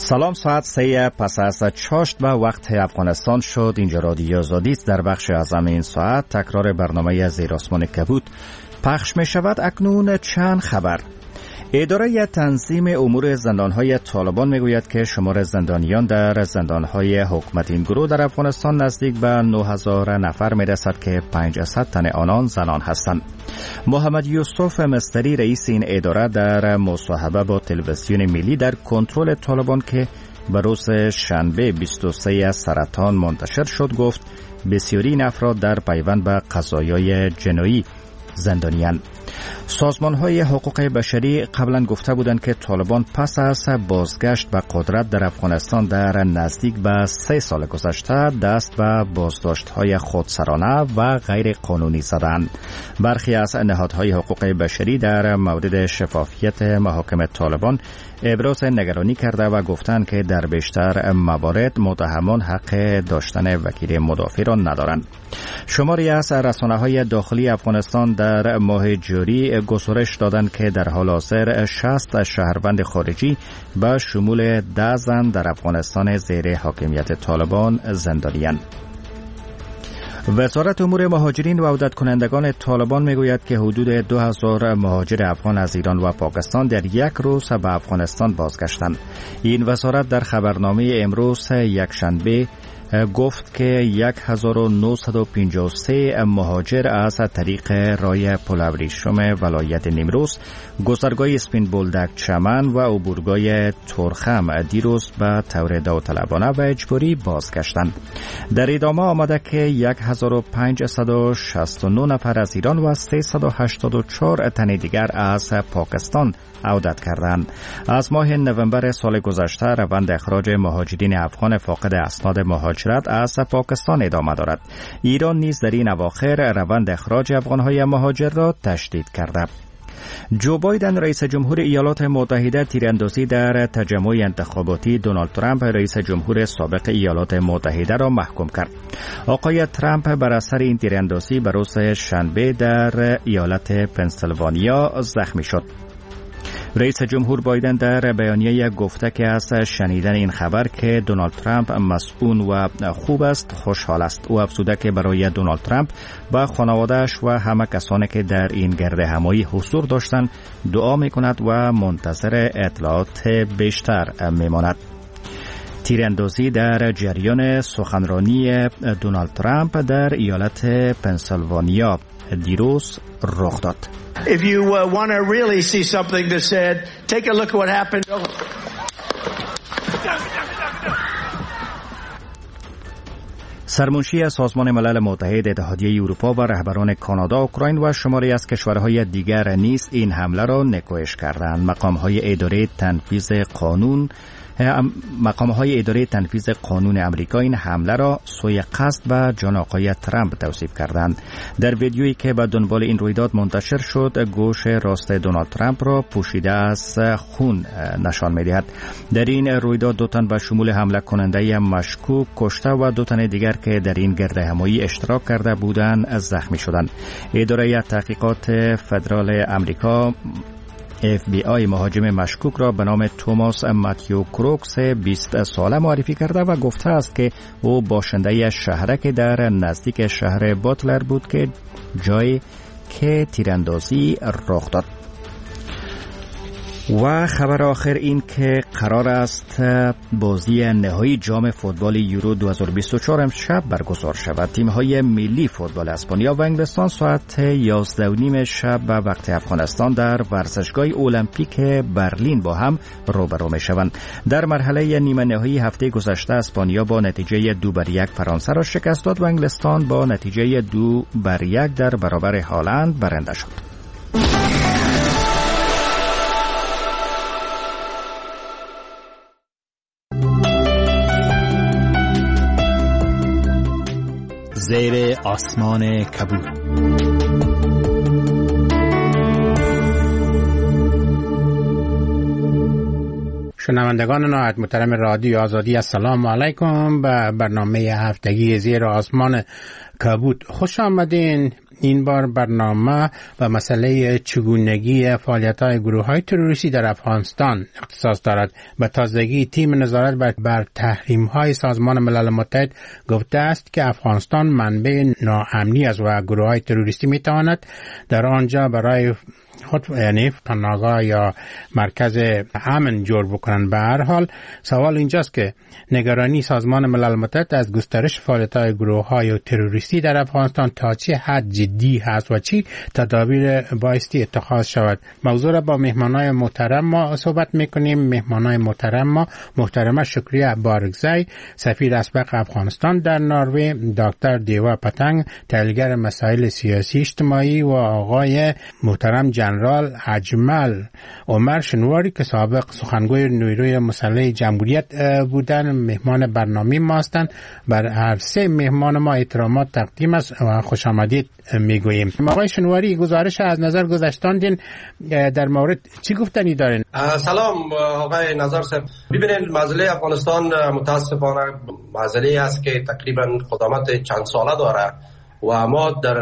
سلام، ساعت 3 پس از چاشت و وقت افغانستان شد. اینجا رادیو آزادی است. در بخش اعظم این ساعت تکرار برنامه زیر آسمان کبود پخش می شود. اکنون چند خبر. اداره تنظیم امور زندانهای طالبان میگوید که شمار زندانیان در زندانهای حکومت این گروه در افغانستان نزدیک به 9000 نفر میرسد که 500 تن آنان زنان هستند. محمد یوسف مستری رئیس این اداره در مصاحبه با تلویزیون ملی در کنترل طالبان که به روز شنبه 23 سرطان منتشر شد گفت بسیاری این افراد در پیوند به قضایای جنایی زندانیان. سازمان‌های حقوق بشری قبلا گفته بودند که طالبان پس از بازگشت به قدرت در افغانستان در نزدیک به 3 سال گذشته دست به بازداشت‌های خودسرانه و غیر قانونی زدند. برخی از نهادهای حقوق بشری در مورد شفافیت محاکم طالبان ابراز نگرانی کرده و گفتند که در بیشتر موارد متهمان حق داشتن وکیل مدافع را ندارند. شماری از رسانه‌های داخلی افغانستان در ماه جاری گزارش دادند که در حال حاضر 60 شهروند خارجی به شمول 10 زن در افغانستان زیر حاکمیت طالبان زندانی‌اند. وزارت امور مهاجرین و عودت کنندگان طالبان میگوید که حدود 2000 مهاجر افغان از ایران و پاکستان در یک روز به افغانستان بازگشتند. این وزارت در خبرنامه امروز یکشنبه گفت که 1953 مهاجر از طریق راه پل ابریشم ولایت نیمروز، گذرگاه اسپین بولدک چمن و عبورگاه ترخم دیروز به طور داوطلبانه و اجباری بازگشتند. در ادامه آمده که 1569 نفر از ایران و 384 تن دیگر از پاکستان عودت کردند. از ماه نوامبر سال گذشته روند اخراج مهاجرین افغان فاقد اسناد مهاجرت از پاکستان ادامه دارد. ایران نیز در این اواخر روند اخراج افغانهای مهاجر را تشدید کرده. جو بایدن رئیس جمهور ایالات متحده تیراندازی در تجمع انتخاباتی دونالد ترامپ رئیس جمهور سابق ایالات متحده را محکوم کرد. آقای ترامپ بر اثر این تیراندازی به روز شنبه در ایالت پنسیلوانیا زخمی شد. رئیس جمهور بایدن در بیانیه گفته که از شنیدن این خبر که دونالد ترامپ مسئول و خوب است خوشحال است. او افزوده که برای دونالد ترامپ و خانواده‌اش و همه کسانی که در این گرد همایی حضور داشتند دعا می‌کند و منتظر اطلاعات بیشتر می‌ماند. تیراندازی در جریان سخنرانی دونالد ترامپ در ایالت پنسیلوانیا دیروز رخ داد. If you want to really see something that said, take a look at what happened. سرمنشی سازمان ملل متحد، اتحادیه اروپا و رهبران کانادا، اوکراین و شماری از کشورهای دیگر نیز این حمله را نکوهش کردند. مقام‌های اداره تنفیذ قانون امریکا این حمله را سوی قصد به جان آقای ترامپ توصیف کردند. در ویدیویی که به دنبال این رویداد منتشر شد، گوش راست دونالد ترامپ را پوشیده از خون نشان می‌دهد. در این رویداد 2 تن به شمول حمله کننده مشکوک کشته و 2 تن دیگر که در این گردهمایی اشتراک کرده بودند زخمی شدند. اداره تحقیقات فدرال امریکا FBI مهاجم مشکوک را به نام توماس ماتیو کروکس 20 ساله معرفی کرده و گفته است که او باشنده شهرک در نزدیک شهر باتلر بود که جایی که تیراندازی رخ داد. و خبر آخر این که قرار است بازی نهایی جام فوتبال یورو 2024 امشب برگزار شود. تیم‌های ملی فوتبال اسپانیا و انگلستان ساعت 11:30 شب به وقت افغانستان در ورزشگاه المپیک برلین با هم روبرو می‌شوند. در مرحله نیمه نهایی هفته گذشته اسپانیا با نتیجه 2-1 فرانسه را شکست داد و انگلستان با نتیجه 2-1 در برابر هالند برنده شد. زیر آسمان کبود. شنوندگان نهایت محترم رادیو آزادی، السلام علیکم. به برنامه هفتگی زیر آسمان کبود خوش آمدین. این بار برنامه و مسئله چگونگی فعالیت‌های گروه‌های تروریستی در افغانستان اختصاص دارد. به تازگی تیم نظارت بر تحریم‌های سازمان ملل متحد گفته است که افغانستان منبع ناامنی است و گروه‌های تروریستی می‌تواند در آنجا برای خود یعنی پناهگاه یا مرکز امن جور بکنن. به هر حال سوال اینجاست که نگرانی سازمان ملل متحد از گسترش فعالیت‌های گروه‌های تروریستی در افغانستان تا چه حد جدی هست و چی تدابیر بایستی اتخاذ شود. موضوع را با مهمانای محترم ما صحبت می‌کنیم. مهمانای محترم ما محترمه شکریه بارگزی، سفیر اسبق افغانستان در نروژ، دکتر دیوا پتنگ، تحلیلگر مسائل سیاسی اجتماعی و آقای محترم جنرال اجمل عمر شنواری که سابق سخنگوی نیروی مسلح جمهوریت بودن مهمان برنامه ما هستند. بر هر سه مهمان ما احترامات تقدیم است و خوش آمدید میگوییم. آقای شنواری، گزارش از نظر گذاشتاندین در مورد چی گفتنی دارین؟ سلام آقای نظر صاحب. ببینید مسئله افغانستان متاسفانه مسئله است که تقریبا قدامت چند ساله داره و ما در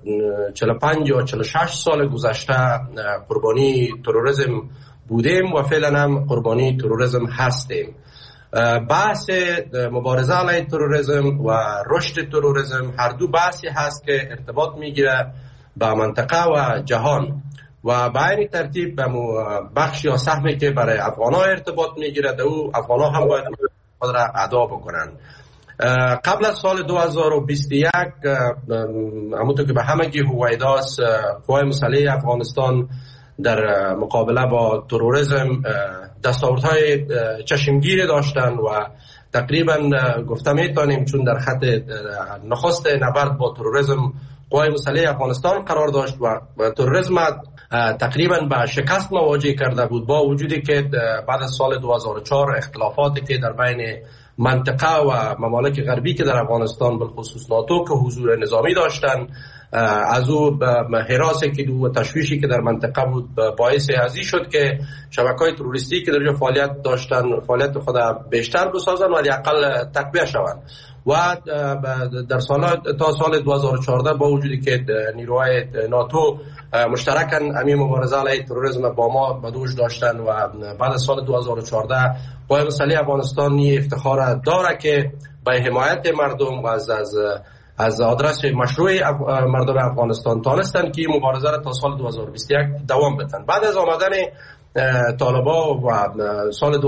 45 یا 46 سال گذشته قربانی تروریسم بودیم و فعلا هم قربانی تروریسم هستیم. بحث مبارزه علیه تروریسم و رشد تروریسم هر دو بحثی هست که ارتباط میگیره با منطقه و جهان و به این ترتیب به بخش یا سهمی که برای افغان‌ها ارتباط میگیره در او افغان‌ها هم باید خود را ادا بکنن. قبل از سال 2021 همونطور که به همگی هویداست قوای مسلح افغانستان در مقابله با تروریسم دستاوردهای چشمگیری داشتن و تقریبا گفته میتونیم چون در خط نخست نبرد با تروریسم قوای مسلح افغانستان قرار داشت و تروریسم تقریبا به شکست مواجه کرده بود، با وجودی که بعد از سال 2004 اختلافاتی که در بین منطقه و ممالک غربی که در افغانستان بالخصوص ناتو که حضور نظامی داشتن، از او حراسی که و تشویشی که در منطقه بود باعث ازی شد که شبکه‌های تروریستی که در جا فعالیت داشتن فعالیت خود بیشتر بسازن ولی اقل تقویه شوند و در تا سال 2014 با وجودی که نیروهای ناتو مشترکاً امی مبارزه علیه تروریسم با ما بدوش داشتن و بعد از سال 2014 قوای مسلح افغانستان افتخار داره که به حمایت مردم و از آدرس مشروع مردم افغانستان تانستن که مبارزه را تا سال 2021 دوام بدن. بعد از آمدن طالبا و سال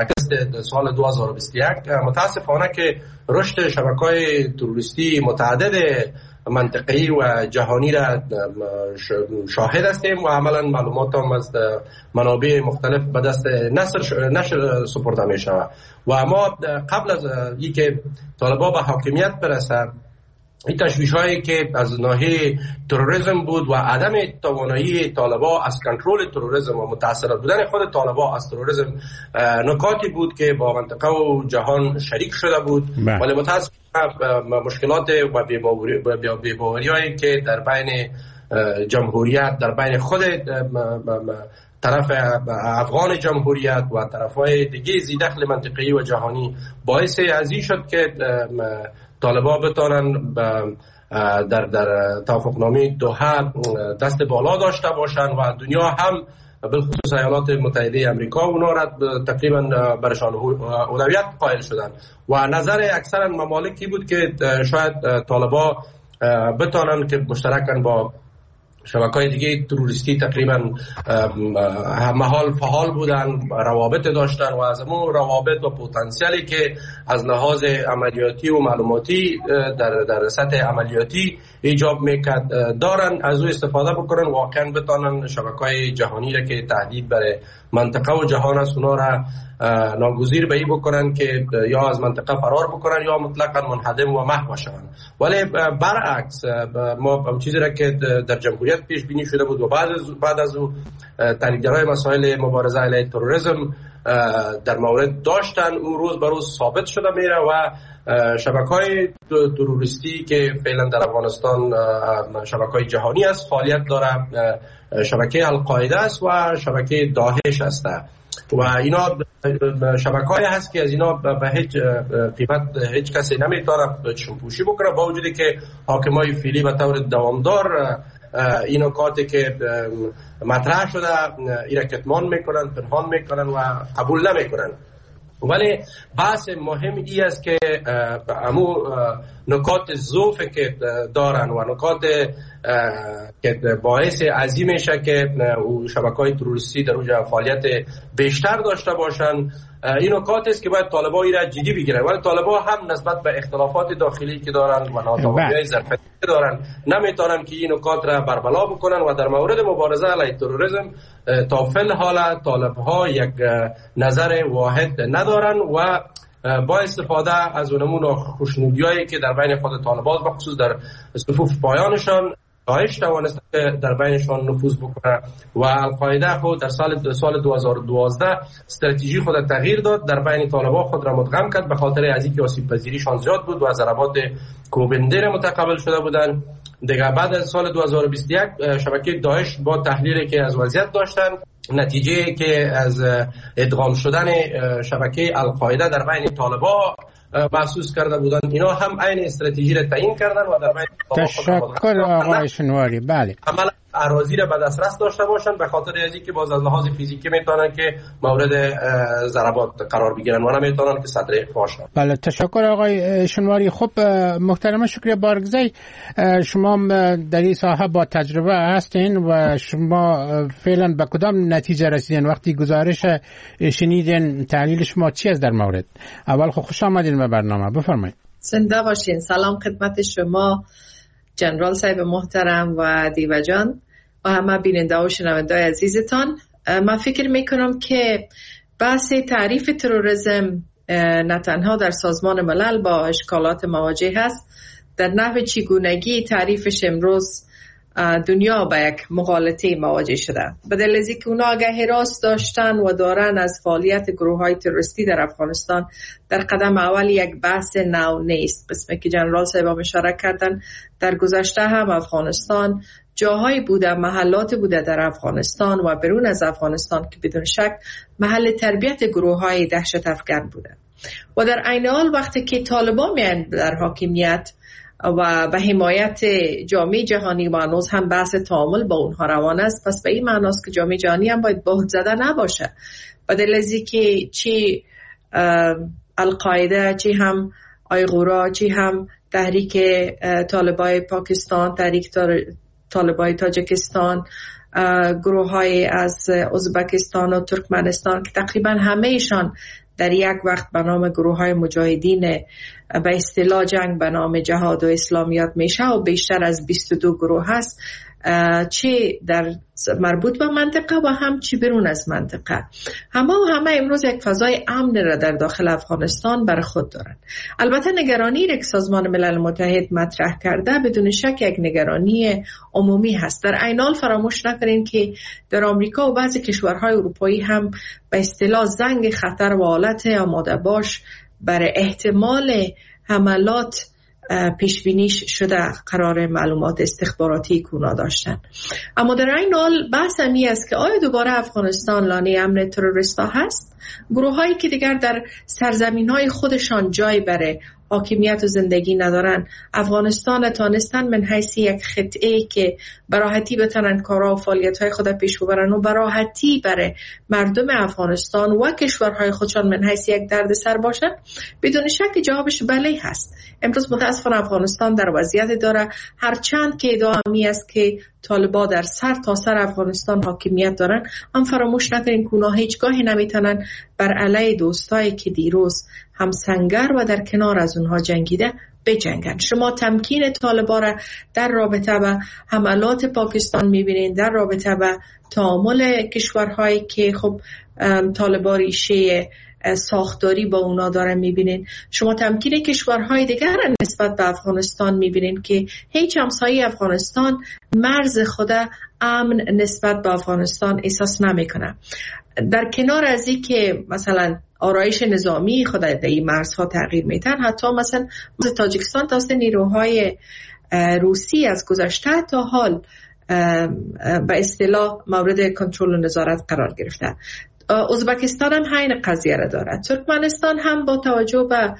2021 متاسفانه که رشد شبکه‌های تروریستی متعدد منطقه‌ای و جهانی را شاهد هستیم و عملا معلومات هم از منابع مختلف به دست نشر سپرده می شود و ما قبل از اینکه طالبا به حاکمیت برسه این تشویش هایی که از ناحیه تروریسم بود و عدم توانایی طالبا از کنترل تروریسم و متاثر بودن خود طالبا از تروریسم نکاتی بود که با منطقه و جهان شریک شده بود ولی متاسفانه مشکلات و بی‌باوری هایی که در بین جمهوریت در بین خود طرف افغان جمهوریت و طرفهای دیگه زیدخل منطقه‌ای و جهانی باعث ازی شد که طالبا بتانن در توافقنامه دوحه دست بالا داشته باشن و دنیا هم بالخصوص ایالات متحده امریکا اونا را تقریبا برشان اولویت قائل شدن و نظر اکثر ممالکی بود که شاید طالبا بتانن که مشترکاً با شبکه‌های دیگه تروریستی تقریبا محال فعال بودن، روابط داشتن و از اون روابط و پتانسیلی که از لحاظ عملیاتی و معلوماتی در سطح عملیاتی ایجاب میکرد دارن از او استفاده بکنن واقعا بتانن شبکه‌های جهانی را که تهدید برای منطقه و جهان است اونا را ناگزیر به این بکنن که یا از منطقه فرار بکنن یا مطلقاً منهدم و محو شوند. ولی برعکس ما چیزی را که در جمهوریت پیش بینی شده بود و بعد از او تحلیلگرای مسائل مبارزه علیه تروریسم در مورد داشتن اون روز به روز ثابت شده میره و شبکه‌های تروریستی که فعلا در افغانستان شبکه‌های جهانی است فعالیت داره، شبکه القاعده است و شبکه داعش است و اینا شبکه‌ای هست که از اینا به هیچ قیمت هیچ کسی نمیتونه چشم‌پوشی بکنه، با وجودی که حاکمای فعلی به طور دوامدار این نکاتی که مطرح شده اینا کتمان میکنن، پنهان میکنن و قبول نمیکنن. ولی بحث مهم ای است که امو نکات ضعف که دارن و نکات که باعث عظیم میشه که شبکه‌های تروریستی در اونجا فعالیت بیشتر داشته باشن، این نکات است که باید طالبان را جدی بگیرن. ولی طالبان هم نسبت به اختلافات داخلی که دارن و ناتوانی‌های ظرفیتی که دارن نمیتونن که این نکات را بربلا بکنن و در مورد مبارزه علیه تروریسم تا فل حال طالب‌ها یک نظر واحد ندارن و با استفاده از اونمون خوشنودیایی که در بین خود طالبان و خصوص در صفوف پایانشان داعش توانسته در بینشان نفوذ بکنه و القاعده خود در سال 2012 استراتژی خود تغییر داد، در بین طالبان خود را مدغم کرد به خاطر از اینکه آسیب پذیریشان زیاد بود و ضربات کوبنده متقبل شده بودند. دیگه بعد از سال 2021 شبکه داعش با تحلیلی که از وضعیت داشتن، نتیجه که از ادغام شدن شبکه القاعده در بین طالبان محسوس کرده بودن، اینا هم عین استراتژی را تعیین کردن و در بین تشکر آقای شنواری. بله، عملا اراضی را به دسترس داشته باشن به خاطر ازی که باز از لحاظ فیزیکی میتونن که مورد ضربات قرار بگیرن و نمیتونن که صدر باشن. بله، تشکر آقای شنواری. خب محترم شکریه بارگزی، شما در این ساحه با تجربه هستین و شما فعلا به کدام نتیجه رسیدین وقتی گزارش شنیدین؟ تحلیل شما چی است در مورد؟ اول خوش آمدین به برنامه، بفرمایید. زنده باشین. سلام خدمت شما جنرال صاحب محترم و دیو جان و همه بیننده و شنونده عزیزتان. من فکر میکنم که بحث تعریف تروریسم نه تنها در سازمان ملل با اشکالات مواجه هست، در نحو چگونگی تعریفش امروز دنیا با یک مغالطه مواجه شده. به دلیل از اینکه اونا آگه حراس داشتن و دارن از فعالیت گروه‌های تروریستی در افغانستان، در قدم اول یک بحث نو نیست. قسمی که جنرال صاحب اشاره کردن، در گذشته هم افغانستان جاهایی بوده، محلات بوده در افغانستان و برون از افغانستان که بدون شک محل تربیت گروه‌های دهشت افکن بوده و در عین حال وقتی که طالبان میان در حاکمیت و به حمایت جامعه جهانی و هنوز هم بحث تعامل با اونها روان است، پس به این معناست که جامعه جهانی هم باید بهت زده نباشه. بدل از اینکه چی القاعده، چی هم آیغورا، چی هم تحریک طالبای پاکستان، تحریک طالبای تاجیکستان، گروه های از ازبکستان و ترکمنستان که تقریبا همه ایشان در یک وقت به نام گروه های مجاهدین به اصطلاح جنگ به نام جهاد و اسلامیات میشه و بیشتر از 22 گروه هست، چه در مربوط به منطقه و هم چه برون از منطقه. همه امروز یک فضای امن را در داخل افغانستان بر خود دارند. البته نگرانی را که سازمان ملل متحد مطرح کرده بدون شک یک نگرانی عمومی هست. در عین حال فراموش نکنین که در آمریکا و بعضی کشورهای اروپایی هم به اصطلاح زنگ خطر و حالت آماده باش برای احتمال حملات پیش بینیش شده قرار معلومات استخباراتی کونا داشتن. اما در این حال بحث همی است که آیا دوباره افغانستان لانه امن تروریستا هست؟ گروه هایی که دیگر در سرزمین های خودشان جای برای حاکمیت و زندگی ندارن، افغانستان تانستن من حیث یک خطعه که براحتی بتونن کارا و فعالیت های خود پیش ببرن و براحتی برای مردم افغانستان و کشورهای خودشان من حیث یک درد سر باشن؟ بدون شک جوابش بله هست. امروز متاسفانه افغانستان در وضعیت داره، هرچند که ادعامی است که طالبان در سر تا سر افغانستان حاکمیت دارن، هم فراموش نکنین که اونا هیچگاهی نمیتونن بر علیه دوستایی که دیروز هم سنگر و در کنار از اونها جنگیده بجنگن. شما تمکین طالبان را در رابطه با حملات پاکستان میبینین، در رابطه با تعامل کشورهایی که خب طالبان ریشه ساختاری با اونا داره میبینین. شما تمکین کشورهای دیگر نسبت به افغانستان میبینین که هیچ همسایه افغانستان مرز خود امن نسبت به افغانستان احساس نمیکنه. در کنار از این که مثلا آرایش نظامی خود در این مرزها تغییر میتن، حتی مثلا تاجیکستان توسط نیروهای روسی از گذشته تا حال به اصطلاح مورد کنترل و نظارت قرار گرفته. ازبکستان هم همین قضیه را دارد. ترکمنستان هم با توجه به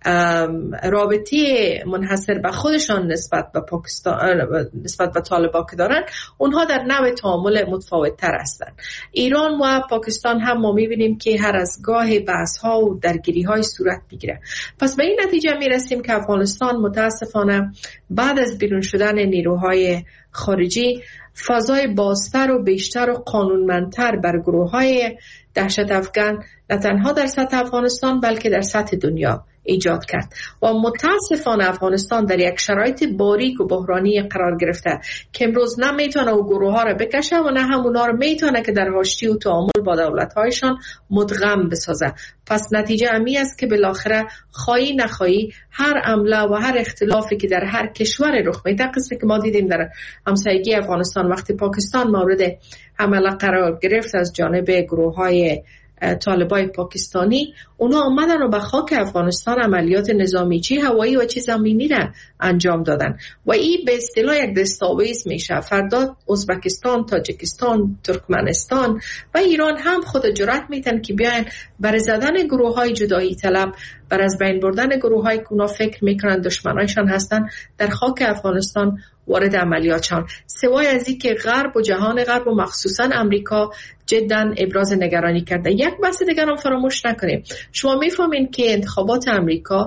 رابطه منحصر به خودشان نسبت به پاکستان، نسبت به طالبان که دارن، اونها در نوع تعامل متفاوت تر هستند. ایران و پاکستان هم ما میبینیم که هر از گاه بحث ها و درگیری های صورت میگیره. پس به این نتیجه میرسیم که افغانستان متاسفانه بعد از بیرون شدن نیروهای خارجی فضای بازتر و بیشتر و قانونمندتر بر گروه‌های دهشت افغان نه تنها در سطح افغانستان بلکه در سطح دنیا ایجاد کرد و متاسفانه افغانستان در یک شرایط باریک و بحرانی قرار گرفته که امروز نه میتونه او گروه ها را بکشه و نه همونا را میتونه که در حاشیه و تعامل با دولت هایشان مدغم بسازه. پس نتیجه امی است که بالاخره خواهی نخواهی هر عمله و هر اختلافی که در هر کشور رخ میده، قسمی که ما دیدیم در همسایگی افغانستان وقتی پاکستان مورد حمله قرار گرفت از جانب گروه های طالبای پاکستانی، اونا آمدن و به خاک افغانستان عملیات نظامی چی هوایی و چی زمینی را انجام دادن و این به اصطلاح یک دستاویز میشه. فردا ازبکستان، تاجیکستان، ترکمنستان و ایران هم خود جرأت میتن که بیاین بر زدن گروه های جدایی طلب، بر از بین بردن گروه های که اونا فکر میکنن دشمنایشان هستن، در خاک افغانستان وارد عملیات شدن. سوای از این که غرب و جهان غرب و مخصوصا امریکا جدا ابراز نگرانی کرده. یک بحث دیگر هم فراموش نکنیم. شما میفهمین که انتخابات امریکا،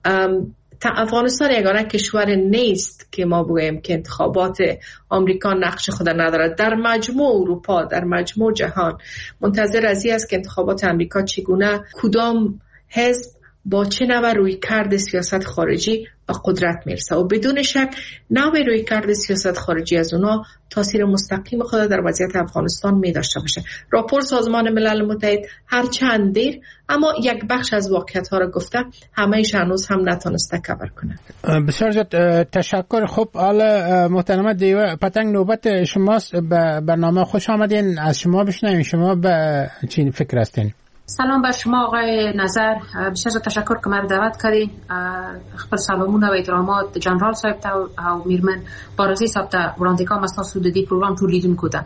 افغانستان یگانه کشور نیست که ما بگوییم که انتخابات آمریکا نقش خود ندارد. در مجموع اروپا، در مجموع جهان منتظر از این است که انتخابات امریکا چگونه، کدام حزب با چه نوع روی کرد سیاست خارجی به قدرت میرسه و بدون شک نوع روی کرد سیاست خارجی از اونا تاثیر مستقیم خود در وضعیت افغانستان می داشته باشه. راپور سازمان ملل متحد هر چند دیر اما یک بخش از واقعیت ها را گفته، همه‌اش هنوز هم نتونسته کور کنه. بسیار زیاد تشکر. خب حالا محترمه دیو پتنگ نوبت شماست. به برنامه خوش آمدین. از شما بشنویم، شما به چی فکر هستین؟ سلام بر شما آقای نظر، بسیار تشکر که من دعوت کردین. خپل سلامونه و احترامات جنرال صاحب ته او میرمن بارزی صاحب ته وړاندې کوم. تاسو د دې پروګرام ټول لیدونکو ته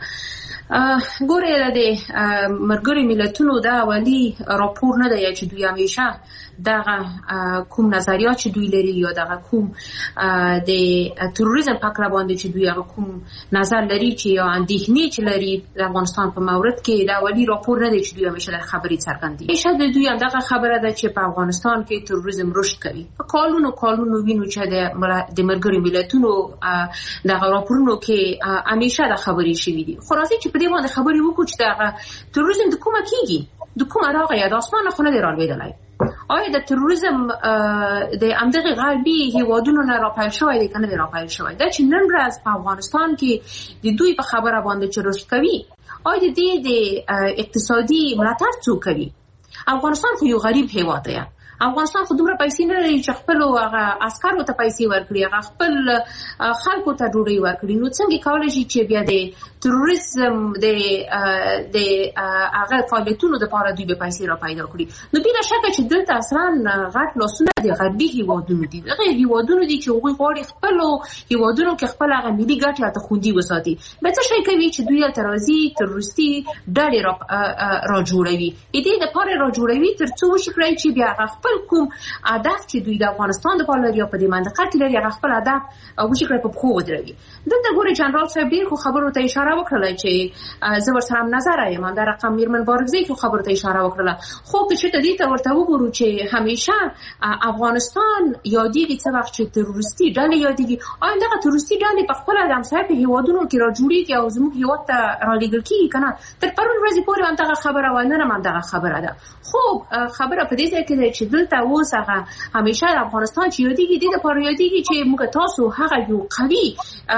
ګوره د ملګرو ملتونو دا اولی راپور نه دی چې دوی همیشه دغه کوم نظریات چې دوی لري یا دغه کوم د تروریزم په اړه باندې چې دوی هغه کوم نظر لري چې یا اندېښنې چې لري د افغانستان په مورد کې دا اولی راپور نه دی چې دوی همیشه خبرې څرګندوي. شاید دوی هم دغه خبره ده چې په افغانستان کې تروریزم رشد کوي. کالونو وینو چې د ملګرو ملتونو دغه راپورونو کې همیشه د خبرې شوي دي. خو راځي چې په دې باندې خبرې وکړو چې دغه تروریزم د کومه کیږي، د کومه راغی، د اسمانه خو نه دی رالوېدلی. آیا د تروریزم د همدغه غربي هیوادونو نه راپیل شوی دی که نه دی راپیل شوی؟ دا چې نن ورځ په افغانستان کې د دوی په خبره باندې چې رشد کوي، آیا د دې د اقتصادي ملاتړ څوک کوي؟ افغانستان خو یو غریب هیواد دی. افغانستان خو دومره پیسې نه لري چې خپل هغه عسکرو ته پیسې ورکړي، هغه خپل خلکو ته ډوډۍ ورکړي. نو څنګه کولی شي چې بیا د تروریزم د هغه فعالیتونو دپاره دوی به پیسې را پیدا کړي؟ نو بلا شکه چې دلته اصلا غټ لاسونه د غربي هیوادونو دي. هغه هیوادونو دي چې هغوی غواړي خپلو هیوادونو کې خپل هغه ملي ګټې هلته خوندي وساتي. بیا څه شی کوي چې دوی هلته راځي تروریستي ډلې را جوړوي، د دې دپاره را جوړوي تر څو وشي کړی چې بیا هغه خپل کوم هدف چې دوی د افغانستان دپاره لري یا په دې منطقه کې لري، هغه خپل هدف وشي کړی په پښو ودروي. دلته ګورې جنرال صاحب ډېر خو خبرو ته اشاره وکړله چې زه ورسره هم نظر یم. همدا رقم میرمن بارکزی خو خبرو ته اشاره وکړله. خو که چېرته دې ته ورته وګورو چې همیشه افغانستان یادېږي څه وخت چې تروریستي ډلې یادېږي، آیا دغه تروریستي ډلې په خپله د همسایه په هېوادونو کې را جوړېږي او زموږ هېواد ته رالېږل کېږي که نه؟ تر پرون ورځې پورې هم دغه خبره وه، نن هم همدغه خبره ده. خو خبره په دې ځای کې ده چې دلته اوس هغه همیشه د افغانستان چې یادېږي، دې دپاره یادېږي چې موږ تاسو هغه یو قوي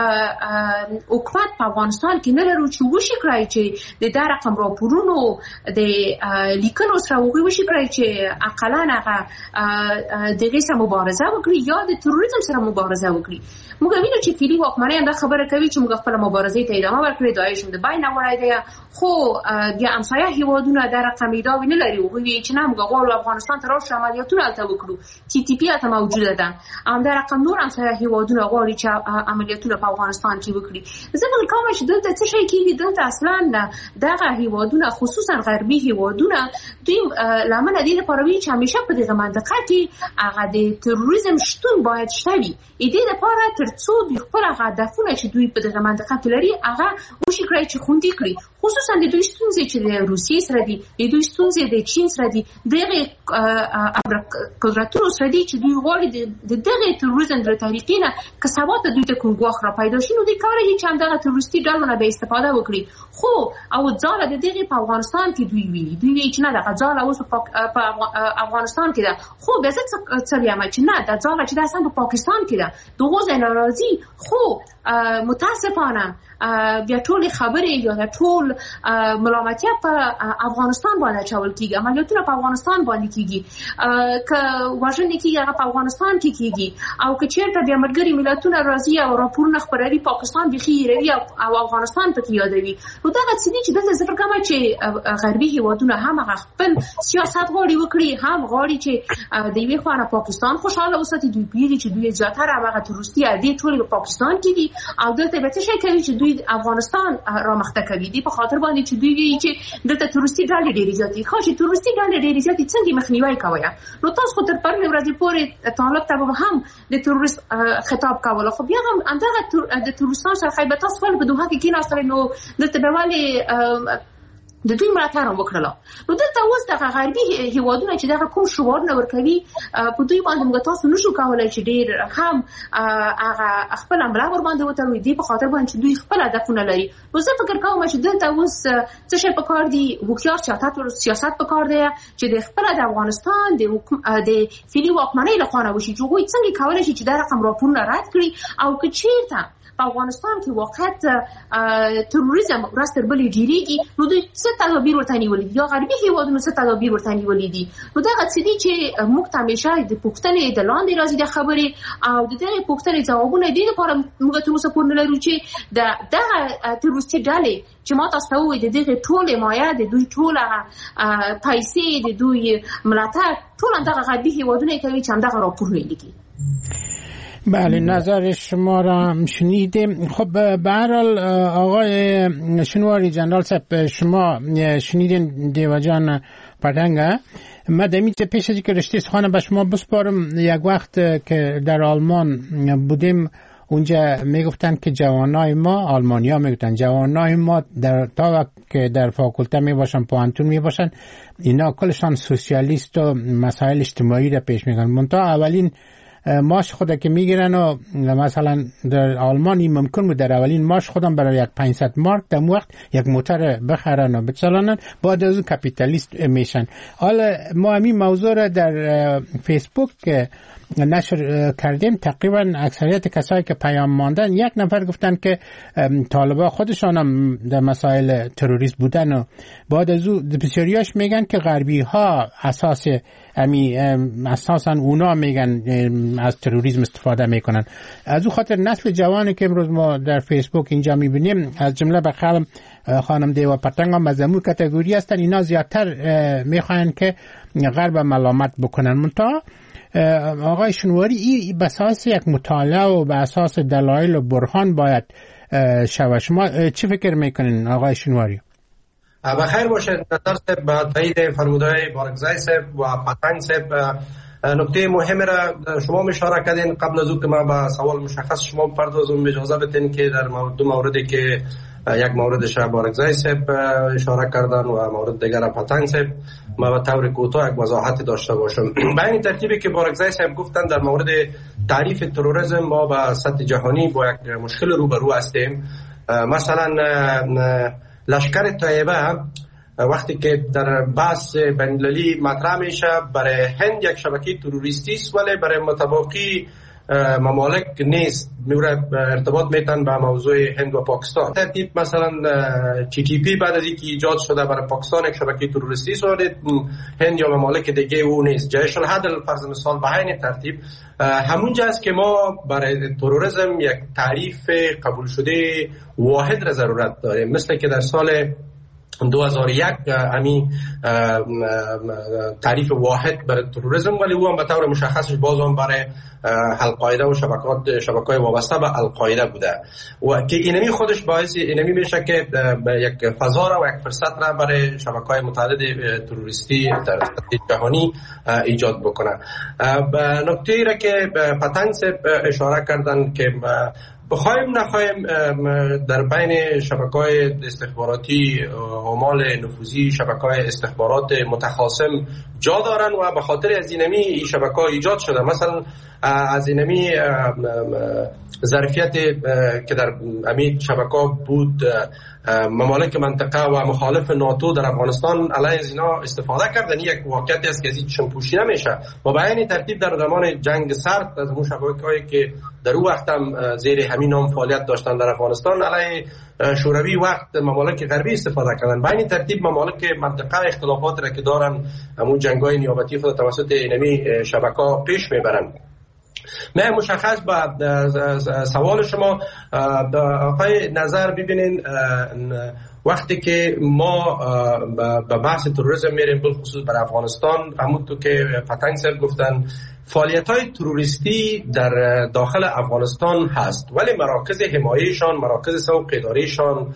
حکومت په افغانستان کې نه لرو چې وشي کړی چې د دا رقم راپورونو د لیکنو سره هغوی وشي کړی چې اقلا هغه دغه سره مبارزه وکړي یا د تروریزم سره مبارزه وکړي. موږ وینو چې فعلی واکمنۍ هم دا خبره کوي چې موږ خپل مبارزې ته ادامه ورکړو، داعش هم د بین وړای دی، خو بیا همسایه هیوادونه دا رقم ادعا نه لري او وایي چې نه موږ غواړو افغانستان ته راشو عملیاتونه هلته وکړو. تی تی پی ته موجوده ده، هم دا رقم نور همسایه هیوادونه غواړي چې عملیاتونه په افغانستان کې وکړي. زه فکر کوم چې دلته څه شي کېږي، دلته اصلا دغه هیوادونه خصوصا غربي هیوادونه دوی لامل دي لپاره وی چې همیشه په دغه منطقه کې هغه د تروریزم شتون باید شوي دې لپاره ترڅو دوی خپل هدفونه چې دوی په دغه منطقه کې لري هغه وشي کړی چې خوندي کړي، خصوصا د دوی ستونزې چې د روسیې سره دي، د دوی ستونزې د چین سره دي، دغه قدرتونو سره دي چې دوی غواړي د دغه تروریزم د طریقې نه که سبا ته دوی ته کوم ګواښ را پیدا شي نو دوی کولی شي چې همدغه تروریستي ډلونه به استفاده وکړي. خو او ځاله د دغه په افغانستان کې دوی ویني چې نه دغه ځاله اوس په افغانستان کې ده، خو بیا څه وایم چې نه دا ځاله چې اصلا په پاکستان کې ده، دغه ځای ناراضي. خو متاسفانه بیا ټول خبرې یا ټول ملامتیا په افغانستان باندې چول کیږي، عملیاتونه په افغانستان باندې کیږي، که وژنې کیږي هغه په افغانستان کې کیږي، او که چیرته بیا ملګري ملتونه راځي او راپورونه خپروي پاکستان بيخي هیروي او افغانستان پکې یادوي. نو دا څه دي چې دلته زه فکر کوم چې غربي هیوادونه هم هغه خپل سیاست غواړي وکړي، هم غواړي چې د یوې خوا پاکستان خوشاله وساتي. دوی پیږي چې دوی زیاتره هغه تروریستي عادي ټول په پاکستان کې دي او دلته به څه شي کوي چې دوی افغانستان را مخته کوي. دي په خاطر باندې چې دوی وایي چې دلته تروریستي ډلې ډېرې زیاتې، خو چې تروریستي ډلې ډېرې زیاتې څنګه مخنیوي کوي؟ نو تاسو خو تر پرلې ورځې پورې طالب ته هم د تروریست خطاب کاوه، خو بیا هم همدغه د تروریستانو سره خیبه تاسو ول په دوه کې کېناستل، نو دلته به ولې د دوی ملاتړ وکړله؟ نو دلته اوس دغه غربي هیوادونه چې دغه کوم شعارونه ورکوي په دوی باندې موږ تاسو نشو کولای چې ډېر هم هغه خپل امر ور باندې وتروي، دي په خاطر باندې چې دوی خپل هدفونه لري. نو زه فکر کوم چې دلته اوس څه شي په کار دي، هوښیار سیاست په کار دی چې د خپل د افغانستان د فعلی واکمنۍ لخوا وشي چې دوی څنګه کولای شي چې دا رقم راپورونه رد کړي، او که چیرته په افغانستان کې واقعا تروریزم ورستر بلې ډیریږي نو دوی څه تدابیر ورته نیولي دي یا غربي هیوادونو څه تدابیر ورته نیولي دي. نو دغه څه دي چې موږ ته همیشه د پوښتنې د لاندې راځي د خبرې او د دغه پوښتنې ځوابونه دي لپاره موږ تر اوسه پورې نه لرو چې دغه تروریستي ډلې چې ما تاسو ته وویل د دغه ټولې مایه د دوی ټوله پیسې د دوی ملاتړ ټول دغه غربي هیوادونه کوي چې همدغه راپورونه لیکي. بله نظر شما را شنیدیم. خب به هر حال آقای شنواری جنرال صاحب شما شنیدین دیو جان پتنگه. ما دمیت پیش از که رشته سخانه به شما بسپارم، یک وقت که در آلمان بودیم اونجا میگفتن که جوانای ما، آلمانیا میگفتن جوانای ما تا وقت که در فاکولته میباشن پوهنتون میباشن اینا کلشان سوسیالیست و مسائل اجتماعی را پیش میگن، منتها اولین ماش خود که میگیرن و مثلا در آلمانی ممکن بود در اولین ماش خودم برای یک 500 مارک در وقت یک موتر بخرن و بچلانن، بعد از اون کپیتالیست میشن. حالا ما همین موضوع را در فیسبوک نشر کردیم، تقریبا اکثریت کسایی که پیام ماندن یک نفر گفتن که طالبا خودشان هم در مسائل تروریست بودن و بعد از اون بسیاریاش میگن که غربی ها اساسا اونا میگن از تروریسم استفاده میکنن. از اون خاطر نسل جوانی که امروز ما در فیسبوک اینجا میبینیم از جمله بخالم خانم دیو پتنگ هم از امون کاتگوری هستن، اینا زیادتر میخواین که غرب ملامت بکنن. منتها آقای شنواری این بساس یک مطالعه و به اساس دلایل و برهان باید شود. شما چی فکر میکنین آقای شنواری؟ بخیر باشید نظر صاحب، با تایید فرمودهای بارکزای صاحب و پتنگ صاحب نکته مهمی را شما اشاره کردین. قبل از او که ما با سوال مشخص شما بپردازم اجازه بدین که در دو موردی که یک موردش بارکزای صاحب اشاره کردن و مورد دیگر پتنگ صاحب ما به طور کوتاه یک وضاحت داشته باشم. به این ترتیبی که بارکزای صاحب گفتن در مورد تعریف تروریسم ما به سطح جهانی با یک مشکل روبرو هستیم. مثلا لشکر طیبه وقتی که در بحث بین‌المللی مطرح میشه برای هند یک شبکه تروریستی است، ولی برای متباقی ممالک نیست ارتباط میتن به موضوع هند و پاکستان. ترتیب مثلا TTP بعد از اینکه ایجاد شده برای پاکستان یک شبکه تروریستی شده، هند یا ممالک دیگه او نیست. جیش العدل فرض مثال به همین ترتیب همونجا است که ما برای تروریسم یک تعریف قبول شده واحد را ضرورت داریم، مثل که در سال 2001 امی تعریف واحد برای تروریسم، ولی او هم به طور مشخصش باز هم برای القاعده و شبکه‌های وابسته به القاعده بوده و که اینمی خودش باعث اینمی میشه که یک فضا را و یک فرصت را برای شبکه‌های متعدد تروریستی در سطح جهانی ایجاد بکنه. به نکته‌ای را که پتنگ اشاره کردن که بخوایم نخوایم در بین شبکه‌های استخباراتی عمال نفوذی، شبکه‌های استخبارات متخاصم جا دارن و به خاطر از اینمی این شبکه‌ها ایجاد شده. مثلا از اینمی ظرفیت که در امید شبکه‌ها بود ممالک منطقه و مخالف ناتو در افغانستان علیه از اینا استفاده کردن. یک واقعیتی است که از این چشم‌پوشی نمیشه و به این ترتیب در زمان جنگ سرد از اون شبکه‌هایی که در اون وقت هم زیر همین نام فعالیت داشتن در افغانستان علیه شوروی وقت ممالک غربی استفاده کردن. به این ترتیب ممالک منطقه اختلافات را که دارن همون جنگ‌های نیابتی خود توسط اینمی شبکه‌ها پیش میبرن. من مشخص به سوال شما آقای نظر ببینین، وقتی که ما به بحث تروریسم میریم بالخصوص بر افغانستان، همونطور که پتنگ صاحب گفتن فعالیت‌های تروریستی در داخل افغانستان هست، ولی مراکز حمایهشان، مراکز سوق اداریشان،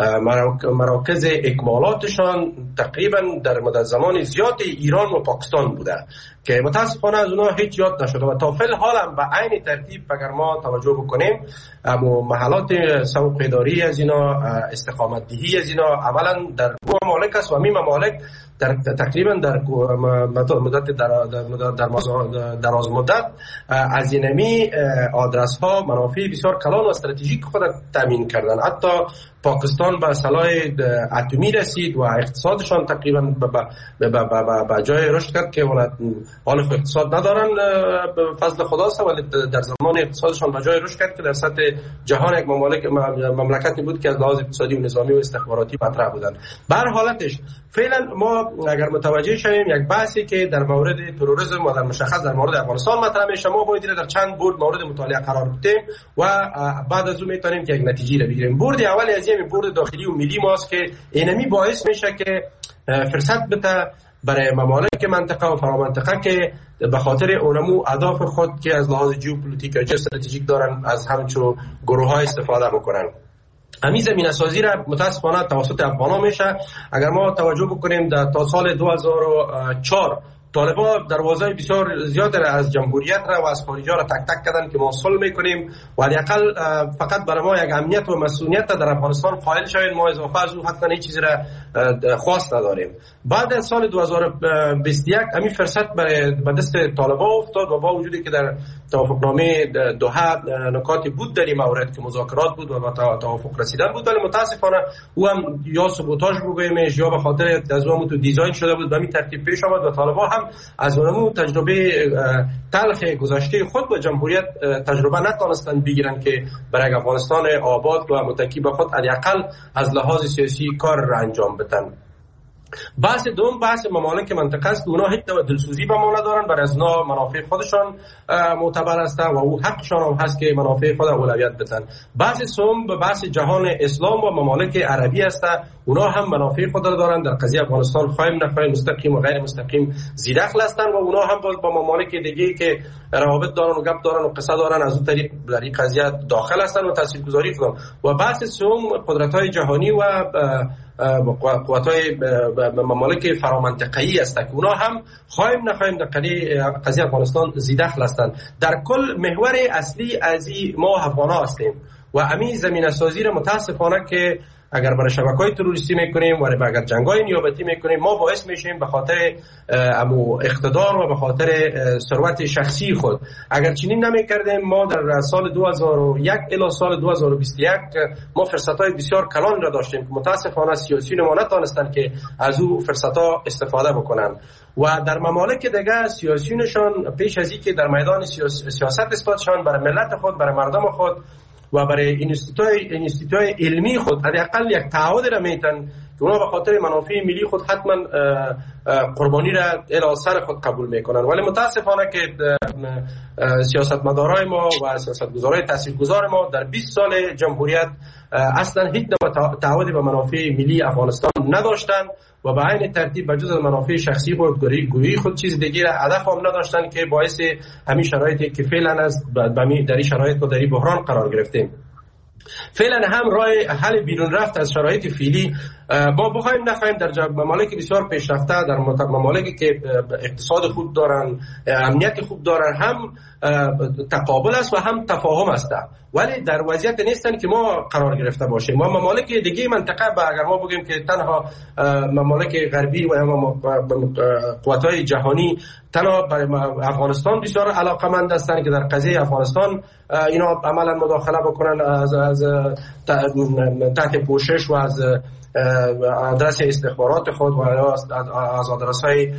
مراکز اکمالاتشان تقریبا در مدت زمان زیاد ایران و پاکستان بوده که متاسفانه از اونها هیچ یاد نشده و تا فعل حال هم به عین ترتیب اگر ما توجه بکنیم محلات سوق اداری از اینا، استقامت دهی از اینا عملا در ممالک است و همین ممالک در تقریبا در مدت دراز مدت از اینمی آدرس ها منافع بسیار کلان و استراتژیک خود تامین کردن. حتی پاکستان به سلاح اتمی رسید و اقتصادشان تقریبا به جای رشد کرد که حال اقتصاد ندارن فضل خداست، ولی در زمان اقتصادشان به جای رشد کرد که در سطح جهان یک مملکتی بود که از لحاظ اقتصادی و نظامی و استخباراتی مطرح بودن. به هر حالتش فعلا ما اگر متوجه شویم یک بحثی که در مورد تروریسم و در مشخص در مورد افغانستان مطرح میشه، ما باید در چند برد مورد مطالعه قرار بدیم و بعد از اون میتونیم که یک نتیجه رو بگیریم. برد اولی از این برد داخلی و ملی ماست که اینمی باعث میشه که فرصت بده برای ممالک منطقه و فرامنطقه که به خاطر اونمو اهداف خود که از لحاظ ژئوپلیتیک و استراتژیک دارن از همچون گروه ها استفاده بکنن. همین زمینه سازی را متاسفانه توسط افغان‌ها میشه. اگر ما توجه بکنیم تا سال 2004 طالبان دروازه بسیار زیاد از جمهوریت را و از خارجی را تک تک کردن که ما صلح میکنیم و حداقل فقط برای ما یک امنیت و مسئولیت در افغانستان قائل شویم، ما اضافه از او حتی هیچ چیزی را خواست نداریم. بعد از سال 2021 همین فرصت به دست طالبان افتاد و با وجودی که در توافقنامه دوحه نکاتی بود در این مورد که مذاکرات بود و به توافق رسیدن بود، ولی متاسفانه او هم یا سبوتاژ بگویمش یا به خاطر از اون تو دیزاین شده بود به همین ترتیب پیش آمد و طالبان هم از اونمو تجربه تلخ گذشته خود با جمهوریت تجربه نتونستن بگیرن که برای افغانستان آباد و متکی به خود حداقل از لحاظ سیاسی کار را انجام بدن. بحث دوم بحث ممالک منطقه است. اونا هیچ نوع دلسوزی به ما ندارن، برای از اونا منافع خودشان معتبر است و او حقشان هم هست که منافع خود اولویت بدن. بحث سوم به بحث جهان اسلام و ممالک عربی است. اونا هم منافع خود را دارن در قضیه افغانستان، خواهیم نخواهیم مستقیم و غیر مستقیم زیرخل هستن و اونا هم با ممالک دیگه که روابط دارن و گپ دارن و قصه دارن از اون طریق در این قضیه داخل هستن و تاثیرگذاری کنن. و بحث سوم قدرت‌های جهانی و قوت‌های ممالک فرامنطقه‌ای است که اونا هم خواهیم نخواهیم در قضیه افغانستان زیرخل هستند. در کل محور اصلی از ما افغان‌ها هستیم و همین زمینه سازی را متاسفانه که اگر برای شبکه‌های تروریستی میکنیم و اگر جنگ‌های نیابتی میکنیم ما باعث میشیم به خاطر اقتدار و به خاطر ثروت شخصی خود. اگر چنین نمیکردیم ما در سال 2001 الی سال 2021 ما فرصت‌های بسیار کلان را داشتیم که متاسفانه سیاسیون ما نتونستند که از او فرصت‌ها استفاده بکنن و در ممالک دیگه سیاسیونشان پیش از اینکه در میدان سیاست اثباتشان برای ملت خود، برای مردم خود و برای انستیتوهای علمی خود حداقل یک تعهد را میتن که اونا به خاطر منافع ملی خود حتما قربانی را الی سر خود قبول میکنن. ولی متاسفانه که سیاستمدارای ما و سیاستگزارای تاثیرگذار ما در 20 سال جمهوریت اصلا هیچ تعهدی به منافع ملی افغانستان نداشتند و به عین ترتیب به جز منافع شخصی خود گویی خود چیز دیگه هدف هم نداشتن که باعث همین شرایطی که فعلا از در این شرایط و در این بحران قرار گرفتیم. فعلا هم راه حل بیرون رفت از شرایط فعلی ما بخوایم نخوایم در ممالک بسیار پیشرفته، در ممالکی که اقتصاد خوب دارن، امنیت خوب دارن، هم تقابل است و هم تفاهم است، ولی در وضعیت نیستن که ما قرار گرفته باشیم. ما ممالک دیگه منطقه اگر ما بگیم که تنها ممالک غربی و قوت‌های جهانی تنها برای افغانستان بسیار علاقمند هستند که در قضیه افغانستان اینا عملا مداخله بکنن از تحت پوشش و از آدرس استخبارات خود و از آدرس‌های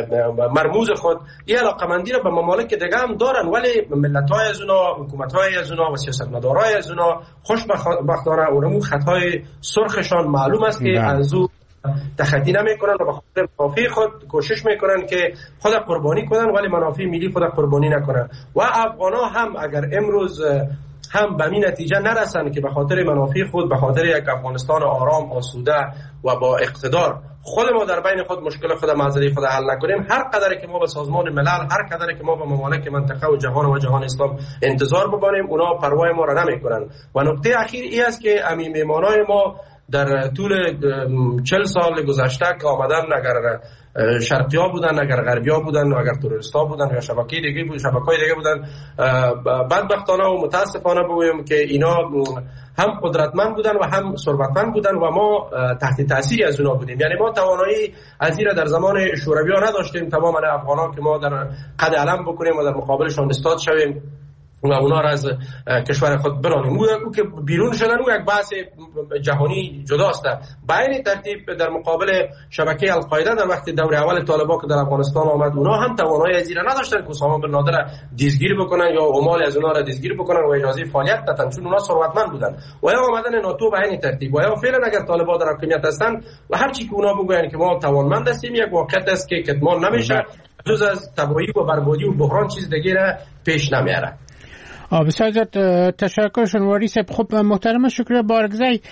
مرموز خود این علاقمندی را به ممالک دیگه هم دارن، ولی ملت‌های از اونا، حکومت‌های از اونا و سیاستمدارای از اونا خوشبختانه اونمو خطای سرخشان معلوم است که از او تخطی نمیکنن و به خاطر منافع خود کوشش میکنن که خود قربانی کنن ولی منافع ملی خود قربانی نکنن. و افغانا هم اگر امروز هم به این نتیجه نرسن که به خاطر منافع خود، به خاطر یک افغانستان آرام، آسوده و با اقتدار خود ما در بین خود مشکل خود معضله خود حل نکنیم، هر قدر که ما به سازمان ملل، هر قدر که ما به ممالک منطقه و جهان اسلام انتظار ببانیم، اونا پروای ما را نمیکنن. و نکته اخیر این است که همین میهمانای ما در طول 40 سال گذشته که آمدن، اگر شرقی‌ها بودن، اگر غربی‌ها بودن، اگر تروریست‌ها بودن یا شبکه‌های دیگه بودن، بدبختانه و متاسفانه بگویم که اینا هم قدرتمند بودن و هم ثروتمند بودن و ما تحت تاثیر از اونا بودیم. یعنی ما توانایی از این در زمان شوروی‌ها نداشتیم تمام افغانان که ما در قد علم بکنیم و در مقابلشان استاد شویم و اونا را از کشور خود برانیم. او که بیرون شدن او یک بحث جهانی جداست. به این ترتیب در مقابل شبکه القاعده در وقت دوره اول طالبان که در افغانستان آمد، اونا هم توانایی از این نداشتن که اسامه بن لادن را دستگیر بکنن یا عمال از اونا را دستگیر بکنن و اجازه فعالیت ندادن، چون اونا ثروتمند بودن. و یا آمدن ناتو به این ترتیب و یا فعلا اگر طالبان در حکومت هستند و هر چی که اونا بگوین که ما توانمند هستیم، یک واقعیت است که کتمان نمیشه، جز از تباهی و بربادی و بحران چیز دیگه را پیش نمیاره. بسیار تشکر شنواری صاحب. خب محترم شکریه بارگزی،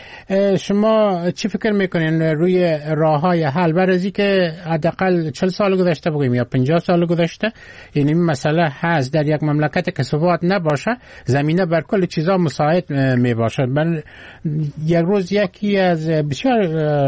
شما چی فکر میکنین روی راههای حل برای از اینکه حداقل 40 سال گذشته بگیم یا 50 سال گذشته یعنی مسئله هست در یک مملکت که ثبات نباشه زمینه بر کل چیزا مساعد میباشه. من یک روز یکی از بسیار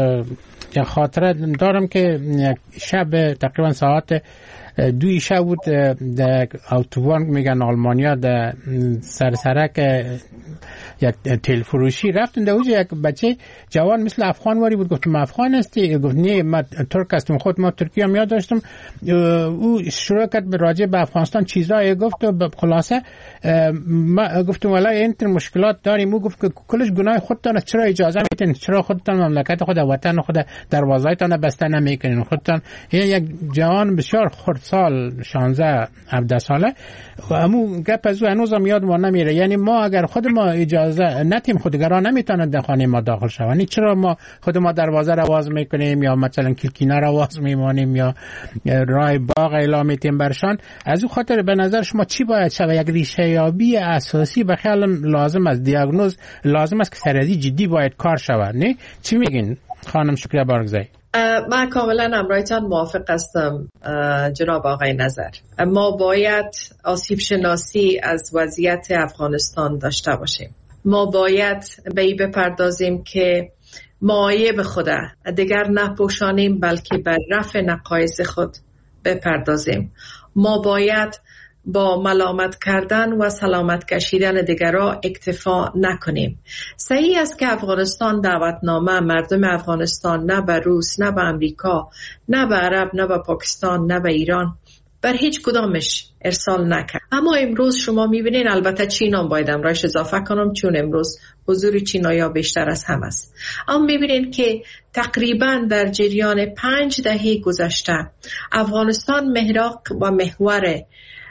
خاطره دارم که شب تقریبا ساعت 2 شب بود در اتوبان میگن آلمانیا در سرک یک تیل فروشی رفتن، در اونجا یک بچه جوان مثل افغان واری بود. گفتم افغان هستی؟ گفت نه من ترک هستم. خود ما ترکی هم یاد داشتم. او شروع کرد به راجع به افغانستان چیزایی گفت و خلاصه ما گفتم والا این مشکلات داریم. او گفت که کلش گناه خودتان، چرا اجازه میدین؟ چرا خودتان مملکت خود، وطن خود، دروازه‌تان بسته نمیکنین خودتان؟ یک جوان بسیار خردسال 16-17 ساله و امو گپ از او هنوزم یاد ما نمیره. یعنی ما اگر خود ما اجازه ندیم خودگران نمیتونن در خانه ما داخل شوند. چرا ما خود ما دروازه را باز میکنیم یا مثلا کلکینه را باز میمانیم یا راه باغ اعلام میتیم برشان؟ از او خاطر به نظر شما چی باید شود؟ یک ریشه یابی اساسی به خیال لازم است، دیاگنوز لازم است که سرازی جدی باید کار شود. نه چی میگین خانم شکریه بارگزی؟ من کاملا امرایتان موافق هستم جناب آقای نظر. ما باید آسیب شناسی از وضعیت افغانستان داشته باشیم. ما باید به این بپردازیم که معایب خود دیگر نپوشانیم بلکه بر رفع نقایص خود بپردازیم. ما باید با ملامت کردن و سلامت کشیدن دیگران اکتفا نکنیم. صحیح است که افغانستان دعوتنامه مردم افغانستان نه به روس، نه به امریکا، نه به عرب، نه به پاکستان، نه به ایران بر هیچ کدامش ارسال نکرد. اما امروز شما میبینین، البته چین هم باید امرایش اضافه کنم چون امروز حضور چینایا بیشتر از هم است، اما میبینین که تقریبا در جریان 5 دهه گذشته افغانستان محراق و محور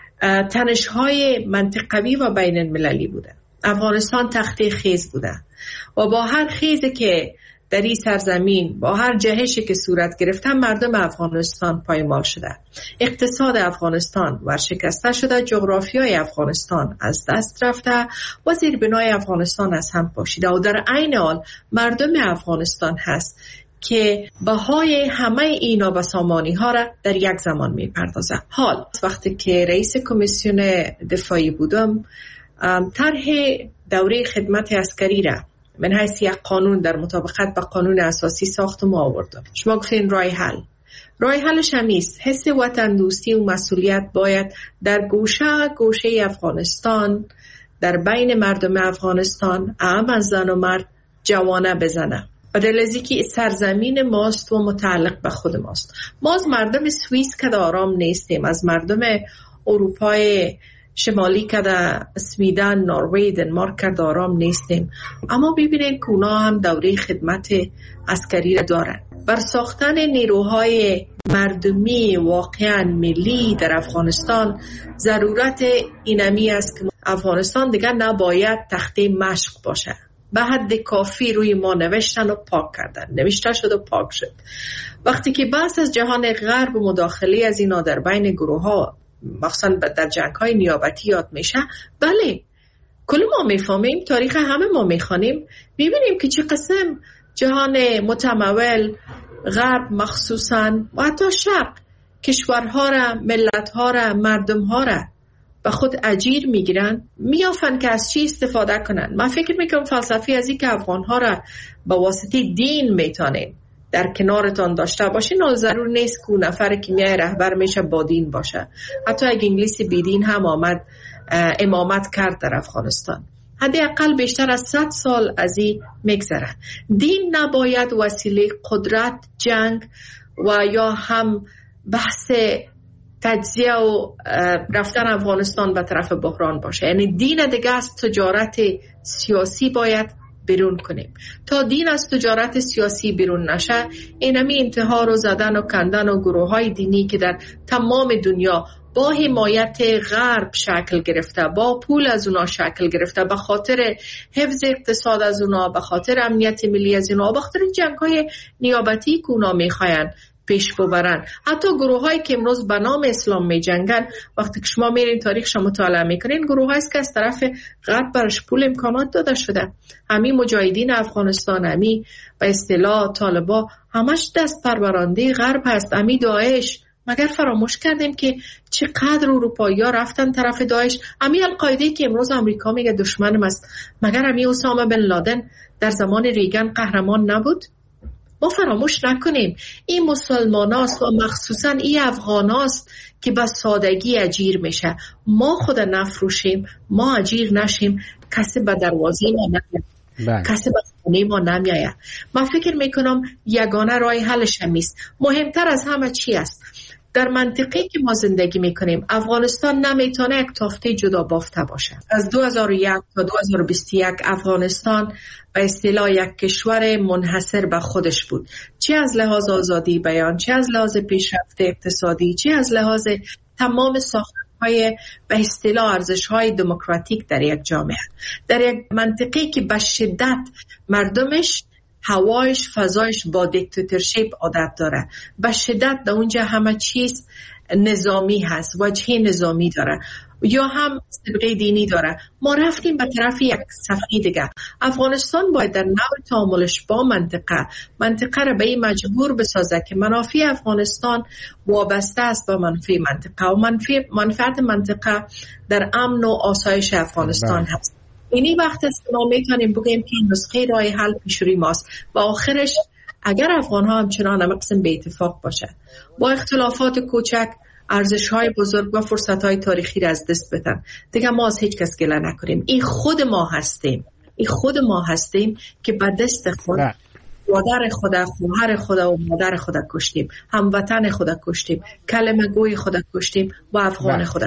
تنش‌های منطقوی و بین المللی بوده. افغانستان تخته خیز بوده و با هر خیزی که در این سرزمین، با هر جهشی که صورت گرفته، مردم افغانستان پایمال شده، اقتصاد افغانستان ورشکسته شده، جغرافیای افغانستان از دست رفته و زیربنای افغانستان از هم پاشیده و در عین حال مردم افغانستان هست که بهای همه اینا بسامانی ها را در یک زمان می پردازه. حال وقتی که رئیس کمیسیون دفاعی بودم، طرح دوره خدمت عسکری را من حیث یک قانون در مطابقت با قانون اساسی ساختم و آوردم. شما گفتین رای حلش همیست. حس وطن دوستی و مسئولیت باید در گوشه افغانستان، در بین مردم افغانستان، اعم زن و مرد جوانه بزنه. بدل از اینکه سرزمین ماست و متعلق به خود ماست. ما از مردم سوئیس که آرام نیستیم، از مردم اروپای شمالی که در سویدن، نروژ، دنمارک که آرام نیستیم. اما ببینید که اونا هم دوره خدمت عسکری را دارن. بر ساختن نیروهای مردمی واقعا ملی در افغانستان ضرورت اینمی است که افغانستان دیگر نباید تخته مشق باشه. به حد کافی روی ما نوشتن و پاک کردن، نوشته شد و پاک شد. وقتی که بحث از جهان غرب و مداخله از اینا در بین گروه ها مخصوصا در جنگ های نیابتی یاد میشه، بله کل ما میفهمیم، تاریخ همه ما میخوانیم، میبینیم که چه قسم جهان متمول غرب مخصوصا و حتی شرق کشورها را، ملتها را، مردمها را به خود اجیر میگیرن، میافن که از چی استفاده کنن. من فکر میکنم فلسفی از این که افغانها را به واسطه دین میتونیم در کنارتان داشته باشین، ضرور نیست که نفر که میای رهبر میشه با دین باشه. حتی اگه انگلیسی بیدین هم آمد امامت کرد در افغانستان، حداقل بیشتر از 100 سال از این میگذره. دین نباید وسیله قدرت، جنگ و یا هم بحث تجزیه و رفتن افغانستان به طرف بحران باشه. یعنی دین دیگه از تجارت سیاسی باید بیرون کنیم. تا دین از تجارت سیاسی بیرون نشه، اینمی انتحار و زدن و کندن و گروه های دینی که در تمام دنیا با حمایت غرب شکل گرفته، با پول از اونا شکل گرفته، به خاطر حفظ اقتصاد از اونا، به خاطر امنیت ملی از اونا، به خاطر جنگ های نیابتی که اونا میخواین پیش ببرن. حتی گروه هایی که امروز به نام اسلام می جنگن، وقتی که شما میرین تاریخش مطالعه میکنین، گروه هایی که از طرف غرب برش پول امکانات داده شده. همین مجاهدین افغانستان، همین به اصطلاح طالبا، همش دست پرورنده غرب هست. همین داعش، مگر فراموش کردیم که چقدر اروپایی ها رفتن طرف داعش؟ همین القاعده که امروز امریکا میگه دشمنم است، مگر همین اسامه بن لادن در زمان ریگن قهرمان نبود؟ ما فراموش نکنیم این مسلمان هاست و مخصوصا این افغان هاست که به سادگی اجیر میشه. ما خود نفروشیم، ما اجیر نشیم، کسی به دروازه ما نمیاد، کسی به خونه ما نمیاد. من فکر میکنم یگانه راه حلش همیست. مهمتر از همه چی است؟ در منطقه که ما زندگی میکنیم، افغانستان نمیتونه یک تافته جدا بافته باشه. از 2001 تا 2021 افغانستان به اصطلاح یک کشور منحصر به خودش بود، چه از لحاظ آزادی بیان، چه از لحاظ پیشرفت اقتصادی، چه از لحاظ تمام ساختارهای به اصطلاح ارزش‌های دموکراتیک در یک جامعه، در یک منطقه که به شدت مردمش هوایش، فضایش با دیکتاتورشیپ عادت داره، به شدت در اونجا همه چیز نظامی هست، وجه نظامی داره یا هم سابقه دینی داره. ما رفتیم به طرف یک صفحه دیگه. افغانستان باید در نوع تعاملش با منطقه را به این مجبور بسازه که منافع افغانستان وابسته است با منافع منطقه و منفعت منطقه در امن و آسایش افغانستان هست. اینی وقت است که ما میتونیم بگیم که نسخه راه حل پیش روی ماست و آخرش اگر افغان ها همچنان همه قسم به اتفاق باشه، با اختلافات کوچک ارزش‌های بزرگ و فرصت‌های تاریخی را از دست بدن. دیگه ما از هیچ کس گله نکنیم. این خود ما هستیم که به دست خود مادر خود، خواهر خود و مادر خود کشتیم، هموطن خود کشتیم، کلمه گوی خود کشتیم و افغان خود.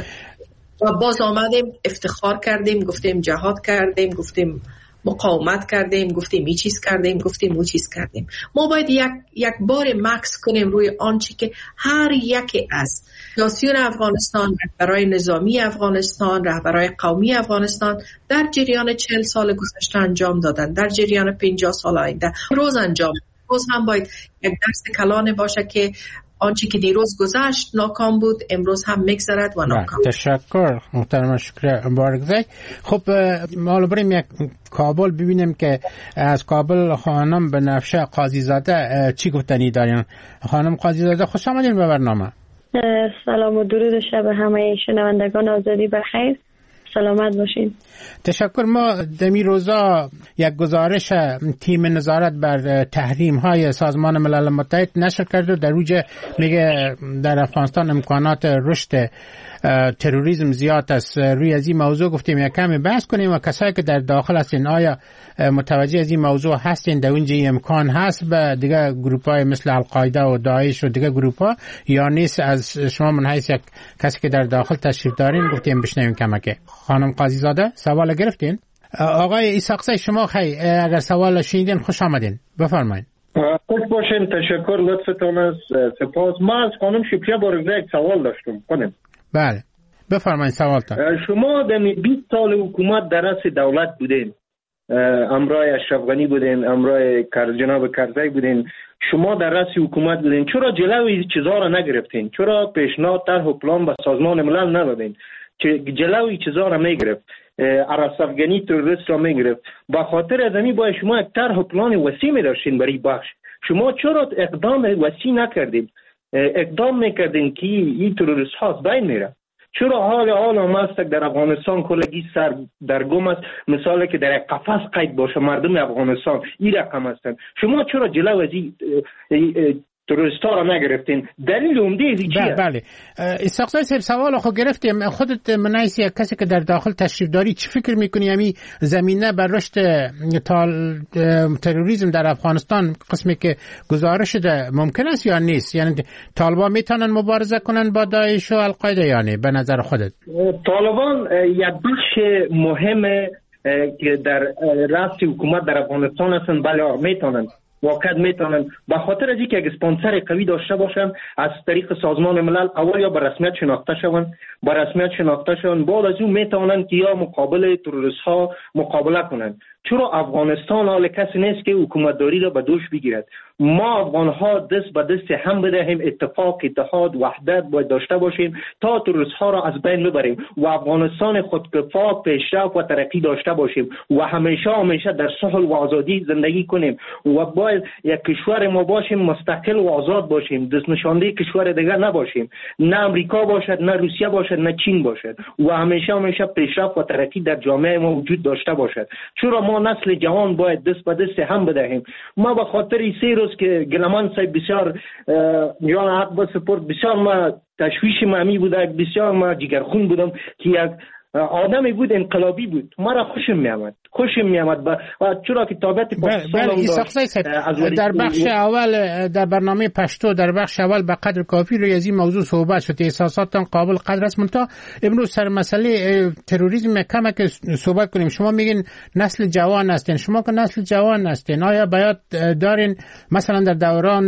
و باز آمدیم افتخار کردیم، گفتیم جهاد کردیم، گفتیم مقاومت کردیم، گفتیم این چیز کردیم، گفتیم اون چیز کردیم. ما باید یک بار مکس کنیم روی آنچه که هر یکی از سیاسیون افغانستان، رهبرای نظامی افغانستان، رهبرای قومی افغانستان در جریان 40 سال گذشته انجام دادن، در جریان 50 سال آینده روز انجام. روز هم باید یک درس کلانه باشه که آنچه که دیروز گذشت ناکام بود امروز هم میگذرد و ناکام. تشکر محترم، شکر مبارک. خب ما بریم یک کابل ببینیم که از کابل خانم بنفشه قاضی زاده چی گفتنی دارین. خانم قاضی زاده خوش آمدین به برنامه. سلام و درود شب همه شنوندگان آزادی بخیر، سلامت باشین. تشکر. ما دمی روزا یک گزارش تیم نظارت بر تحریم های سازمان ملل متحد نشر کرد و در اوج میگه در افغانستان امکانات رشد تروریسم زیاد است. روی از این موضوع گفتیم یک کمی بحث کنیم و کسایی که در داخل هستین آیا متوجه از این موضوع هستین؟ در اونجا امکان هست به دیگه گروپ های مثل القاعده و داعش و دیگه گروپ ها یا نیست؟ از شما من حیث یک کسی که در داخل تشریف دارین گفتیم بشنویم کمکه. خانم قاضی زاده سوال گرفتین؟ آقای ایساقزی شما خیلی اگر سوال شنیدین خوش آمدین، بفرمایید. خوش باشین، تشکر، لطفتون است، سپاس. ما از خانم شکریه بارگزه یک سوال داشتم. بله بفرمایید سوالتان. شما در 20 سال حکومت در رأس دولت بودین، امرای اشرف غنی بودین، امرای جناب کرزی بودین، شما در رأس حکومت بودین، چرا جلوی چیزا را نگرفتین؟ چرا پیشنهاد طرح و پلان به سازمان ملل ندادین که جلوی چیزا را میگرفت؟ اشرف غنی تروریست را میگرفت. با خاطر ازمی باید شما یک طرح و پلان وسیع می داشتین برای بخش. شما چرا اقدام وسیع نکردین؟ اقدام میکردین که این تروریست ها از بین میره. چرا حال است در افغانستان کلگی سر در گم است، مثالی که در قفس قید باشه مردم افغانستان این رقم هستند. شما چرا جلو از این تروریستا را نگرفتین؟ دلیل عمده ای چیه؟ بله اسحاق صاحب سوال خو گرفتیم. خودت منایسی کسی که در داخل تشریف داری چی فکر میکنی همین زمینه بر رشد تروریسم در افغانستان قسمی که گزارش شده ممکن است یا نیست؟ یعنی طالبان میتونن مبارزه کنن با داعش و القاعده یا نه به نظر خودت؟ طالبان یک بخش مهمه که در رأس حکومت در افغانستان هستن. بله میتونن، واقعا میتونن، به خاطر از اینکه اگه اسپانسر قوی داشته باشن از طریق سازمان ملل اول یا به رسمیت شناخته شون، بعد از اون میتونن که یا مقابل تروریست ها مقابله کنن. چرا افغانستان حال کسی نیست که حکومتداری را به دوش بگیرد. ما افغان ها دست به دست هم بدهیم، اتفاق، اتحاد، وحدت باید داشته باشیم تا تروریست ها را از بین ببریم و افغانستان خودکفا، پیشرفت و ترقی داشته باشیم و همیشه در صلح و آزادی زندگی کنیم و باید یک کشور ما باشیم مستقل و آزاد باشیم، دست نشانده کشور دیگر نباشیم، نه امریکا باشد، نه روسیه باشد، نه چین باشد و همیشه پیشرفت و ترقی در جامعه ما وجود داشته باشد. چرا ما نسل جوان باید دست به دست هم بدهیم؟ ما به خاطر 3 روز که گلمان صاحب بسیار یا حق به سپورت بسیار ما تشویش مامی بوده، بسیار ما جگرخون بودم که یک آدمی بود انقلابی بود، ما را خوشم میامد و چرا که تابعیت پاکستان در بخش اول در برنامه پشتو در بخش اول به قدر کافی روی از این موضوع صحبت شد، احساساتتان قابل قدر است. منتها امروز سر مسئله تروریسم کم که صحبت کنیم. شما میگین نسل جوان هستین، شما که نسل جوان هستین آیا باید دارین مثلا در دوران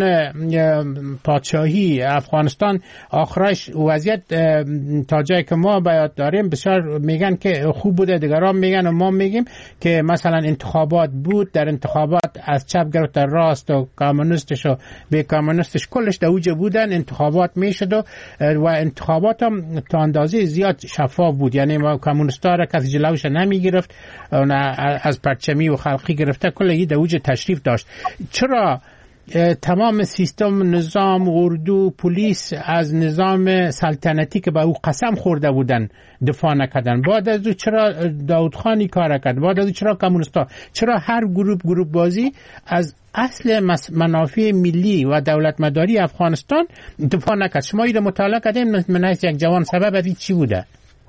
پادشاهی افغانستان آخرش وضعیت تا جایی که ما باید داریم بسیار میگن که خوب بوده، دیگران میگن و ما میگیم که مثلا انتخابات بود، در انتخابات از چپ گرفت تا راست و کمونیستش و بی کمونیستش کلش در اوج بودن، انتخابات میشد و انتخابات هم تا اندازه زیاد شفاف بود. یعنی ما کمونیستا را کسی جلوش نمیگرفت، از پرچمی و خلقی گرفته کل در اوج تشریف داشت. چرا تمام سیستم نظام اردو پلیس از نظام سلطنتی که به او قسم خورده بودن دفاع نکردن. بعد از او چرا داود خانی کار کرد؟ بعد از او چرا کمونیستا؟ چرا هر گروه بازی از اصل منافع ملی و دولت مداری افغانستان دفاع نکرد؟ شما اینو مطالعه کردین من از یک جوان سبب از چی بوده؟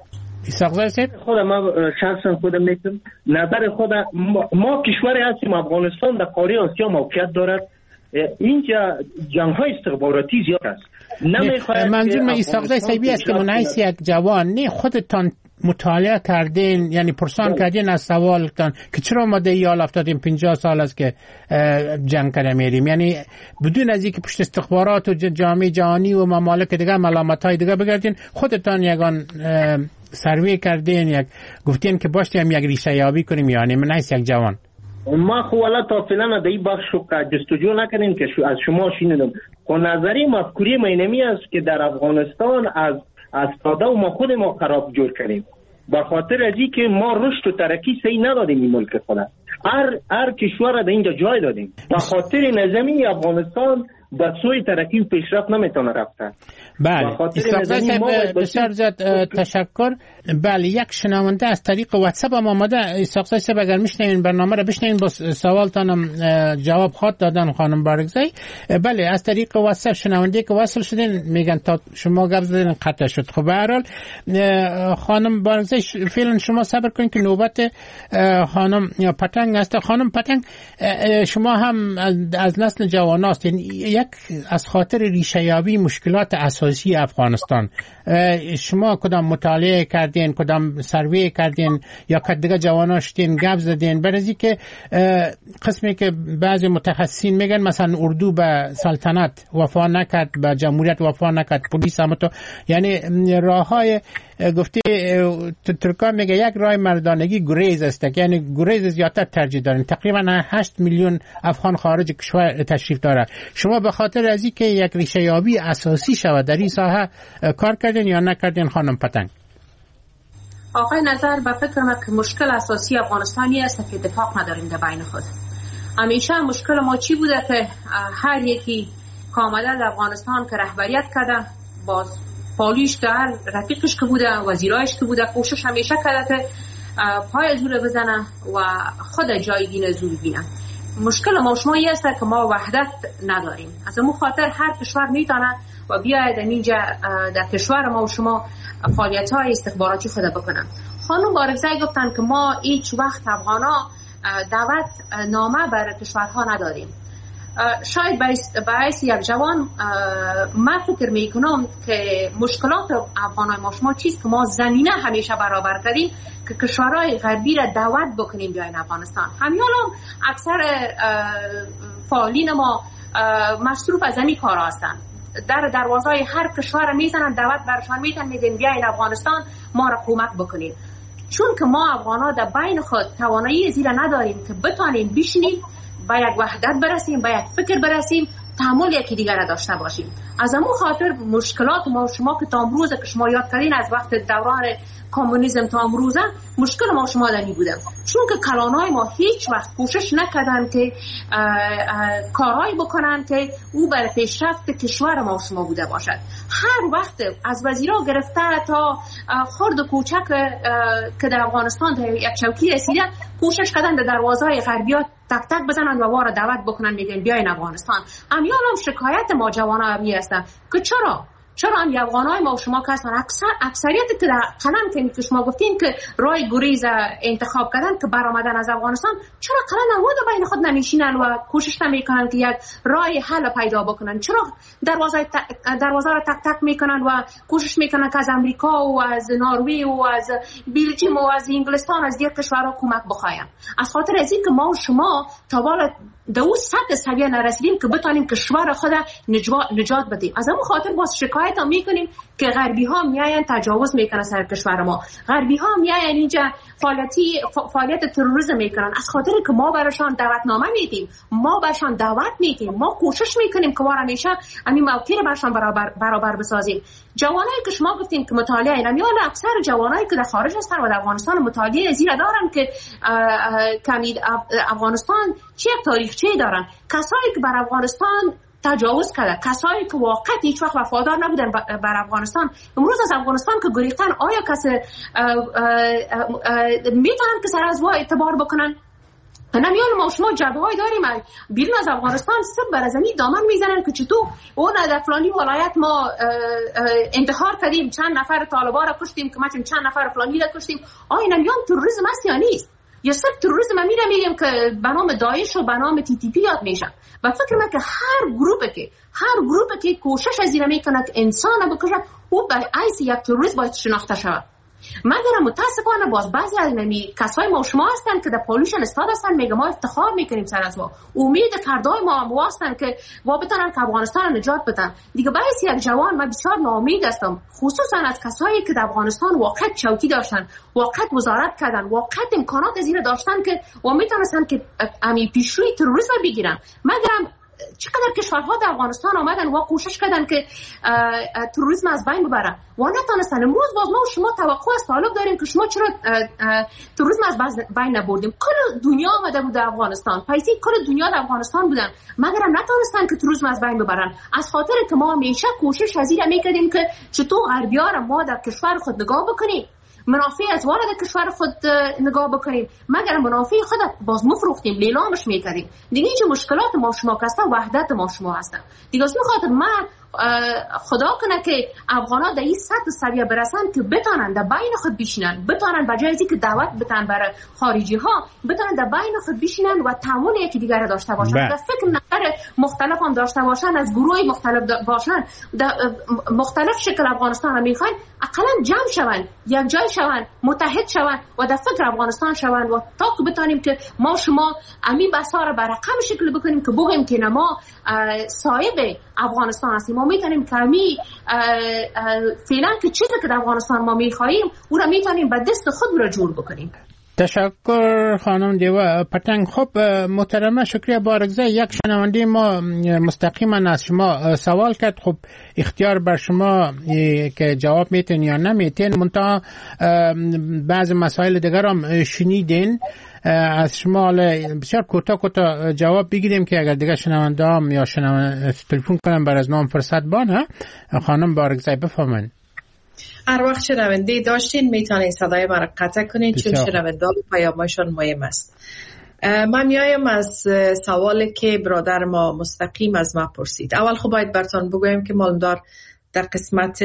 خودم شخصا خودم میگم نظر خودم ما کشوری هستیم افغانستان در قاره آسیا موقعیت دارد. اینجا جنگ های استخباراتی زیاد است. منظور من ایساقزای سیبی است که من حیث یک جوان نه خودتان مطالعه کردین یعنی پرسان کردین از سوالتان که چرا ما دیال افتادیم 50 سال است که جنگ کرده میریم، یعنی بدون از اینکه پشت استخبارات و جامعه جهانی و ممالک دیگه ملامت های دیگه بگردین خودتان یگان سروی کردین یک گفتین که باشیم یک ریشه یابی کنیم، یعنی من حیث یک جوان ما خو والا تا فعلا در این بخش جستجو نکنیم که از شما شنیدم که نظری مفکوری مینمی است که در افغانستان از ساده و ما خود ما خراب جور کردیم به خاطر از این که ما رشد و ترقی صحیح ندادیم این ملک خود. هر کشور در اینجا جای دادیم به خاطر نظامی افغانستان به سوی ترقی و پیشرفت نمیتونه رفته. بله بسیار زیاد تشکر. بله یک شنونده از طریق واتساپ هم آمده. ایساقزای صاحب اگر میشنین برنامه را بشنین با سوالتانم جواب خواهد دادن خانم بارگزای. بله از طریق واتساپ شنونده که وصل شدین میگن تا شما گپ زدین قطع شد. خب به هر حال خانم بارگزای فعلا شما صبر کنین که نوبت خانم پتنگ است. خانم پتنگ شما هم از نسل جواناست، یک از خاطر ریشه یابی مشکلات اساسی افغانستان شما کدام مطالعه کردین، کدام سروی کردین یا که دیگه جوانا شدین گپ زدین؟ برای که قسمی که بعضی متخصصین میگن مثلا اردو به سلطنت وفا نکرد، به جمهوریت وفا نکرد، پلیس هم تو یعنی راههای گفته ترکان میگه یک راه مردانگی گریز است، یعنی گریز زیادتر ترجیح دارن. تقریبا 8 میلیون افغان خارج کشور تشریف داره. شما به خاطر از اینکه یک ریشه یابی اساسی شود در این ساحه کار کردین یا نکردین خانم پتنگ؟ آقای نظر به فکر من که مشکل اساسی افغانستانی است که اتفاق نداریم در بین خود. همیشه مشکل ما چی بوده که هر یکی که آمده در افغانستان که رهبریت کرده باز پالیش که هر رفیقش که بوده وزیرایش که بوده کوشش همیشه کرده که پای زور بزنه و خود جایگین زور بینه. مشکل ما شما این است که ما وحدت نداریم. از اون خاطر هر کشور میتونه و بیاید اینجا در کشور ما و شما فعالیت‌های استخباراتی خود بکنن. خانم بارگزای گفتن که ما هیچ وقت افغانا دعوت نامه بر کشورها نداریم. شاید باعث یک جوان من فکر میکنم که مشکلات افغانای ما شما چیست که ما زمینه همیشه برابر کردیم که کشورهای غربی را دعوت بکنیم بیاین افغانستان. همین هم اکثر فعالین ما مصروف از همین کار هستند. در دروازه هر کشور میزنن دعوت برشان میتن میگن بیاین افغانستان ما را کمک بکنیم. چون که ما افغانا در بین خود توانایی زیرا نداریم که بتانیم بشینیم با یک وحدت برسیم، با یک فکر برسیم، تحمل یکی دیگر را داشته باشیم. از همون خاطر مشکلات ما شما که تا امروز که شما یاد کردین از وقت دوران کمونیسم تا امروز مشکل ما شما دنی بوده، چون که کلانای ما هیچ وقت کوشش نکردن که کارهایی بکنن که او بر پیشرفت کشور ما شما بوده باشد. هر وقت از وزیرا گرفته تا خرد و کوچک که در افغانستان در یک چوکی رسیده کوشش کردن در دروازه‌های غربیات تک تک بزنن و وارد دعوت بکنن میگن بیاین افغانستان. امیال هم شکایت ما جوانا همی هستن که چرا هم افغانای ما و شما که هستن اکثریت که در قلم که شما گفتین که راه گریز انتخاب کردن که برآمدن از افغانستان، چرا قلم نمود بین خود نمیشینن و کوشش نمیکنن که یک راه حل پیدا بکنن؟ چرا دروازه را تک تک میکنن و کوشش میکنن که از امریکا و از نروژ و از بلژیم و از انگلستان از دیگر کشورها کمک بخواین؟ از خاطر از اینکه ما و شما تا بالا در اون سطح سویه نرسیدیم که بتانیم کشور خود نجات بدیم. از همون خاطر باز شکایت شکایت هم میکنیم که غربی ها میاین تجاوز میکنن سر کشور ما، غربی ها میاین اینجا فعالیت تروریسم میکنن، از خاطر که ما براشان دعوتنامه میدیم، ما براشان دعوت میدیم، ما کوشش میکنیم که ما همیشه همین موقع براشان برابر بسازیم. جوانایی که شما گفتین که مطالعه اینا، یا اکثر جوانایی که در خارج هستن و در افغانستان مطالعه زیرا دارن که افغانستان چه تاریخچه دارن، کسایی که بر افغانستان تجاوز کرده، کسایی که واقعا هیچ وقت وفادار نبودن بر افغانستان، امروز از افغانستان که گریختن، آیا کسی میتونن که سر از وا اعتبار بکنن؟ نمیان ما شما جبهه‌ای داریم بیرون از افغانستان سب بر زمین دامن میزنن که چطور اون در فلانی ولایت ما انتحار کردیم، چند نفر طالبان را کشتیم، که مثلا چند نفر فلانی را کشتیم. آیا نمیان تروریسم است یا نیست؟ یا صرف تروریسم میگیم که به نام داعش و به نام TTP یاد میشن. و فکر من که هر گروپی که کوشش از این میکنه که انسان بکشه، او به حیث یک تروریست باید شناخته شود. مگر متاسفانه باز بعضی از کسای ما شما هستن که در پولیشن استاد هستن، میگه ما افتخار میکنیم سر از ما، امید فردای ما هستن که ما بتونن که افغانستان نجات بدن. دیگه باعث یک جوان من بسیار ناامید هستم، خصوصا از کسایی که در افغانستان واقعا چوکی داشتن، واقعا وزارت کردن، واقعا امکانات زیر داشتن که و میتونستن که امی پیشروی تروریسم بگیرن. مگرم چقدر کشورها در افغانستان آمدن و کوشش کردن که تروریسم از بین ببرن و نتونستن. امروز باز ما شما توقع از طالب داریم که شما چرا تروریسم از بین نبردیم؟ کل دنیا آمده بود در افغانستان، پیسی کل دنیا در افغانستان بودن، مگر نتونستن که تروریسم از بین ببرن. از خاطر که ما همیشه کوشش از این میکردیم که چطور غربی‌ها را ما در کشور خود نگاه بکنیم، منافع از وارد کشور خود نگاه بکنیم، مگر منافع خود باز مفروختیم، لیلامش میکردیم. دیگه چه مشکلات ما شما هستن، وحدت ما شما هستن. دیگه از خاطر من خدا کنه که افغانا در این سطح سویه برسن که بتونن در بین خود بشینن، بتونن بجای از اینکه دعوت بدن برای خارجی ها، بتونن در بین خود بشینن و تعامل یکی دیگر داشته باشن، و فکر نظر مختلف هم داشته باشن، از گروه مختلف باشن، مختلف شکل افغانستان رو میخواین، اقلا جمع شون، یک جای شون، متحد شون و در فکر افغانستان شون و تا که بتونیم که ما شما امی بسا را بر رقم شکل بکنیم که بگیم که ما صاحب افغانستان هستیم، ما میتونیم که امی فعلا که چیزی که در افغانستان ما میخواییم او را میتونیم به دست خود را جور بکنیم. تشکر خانم دیوه پتنگ. خب محترمه شکریه بارگزه. یک شنونده ما مستقیما از شما سوال کرد، خب اختیار بر شما که جواب میتین یا نمیتین، منتها بعض مسائل دیگر هم شنیدین از شما، بسیار کوتاه جواب بگیریم که اگر دیگه شنونده هم یا تلفن کنم بر از نام فرصت بانه. خانم بارگزه بفرمایید. هر وقت شنونده داشتین میتونین صدای من قطع کنین، چون شنونده پیامشون مهم است. من میایم از سوالی که برادر ما مستقیم از ما پرسید. اول خب باید براتون بگویم که مالدار در قسمت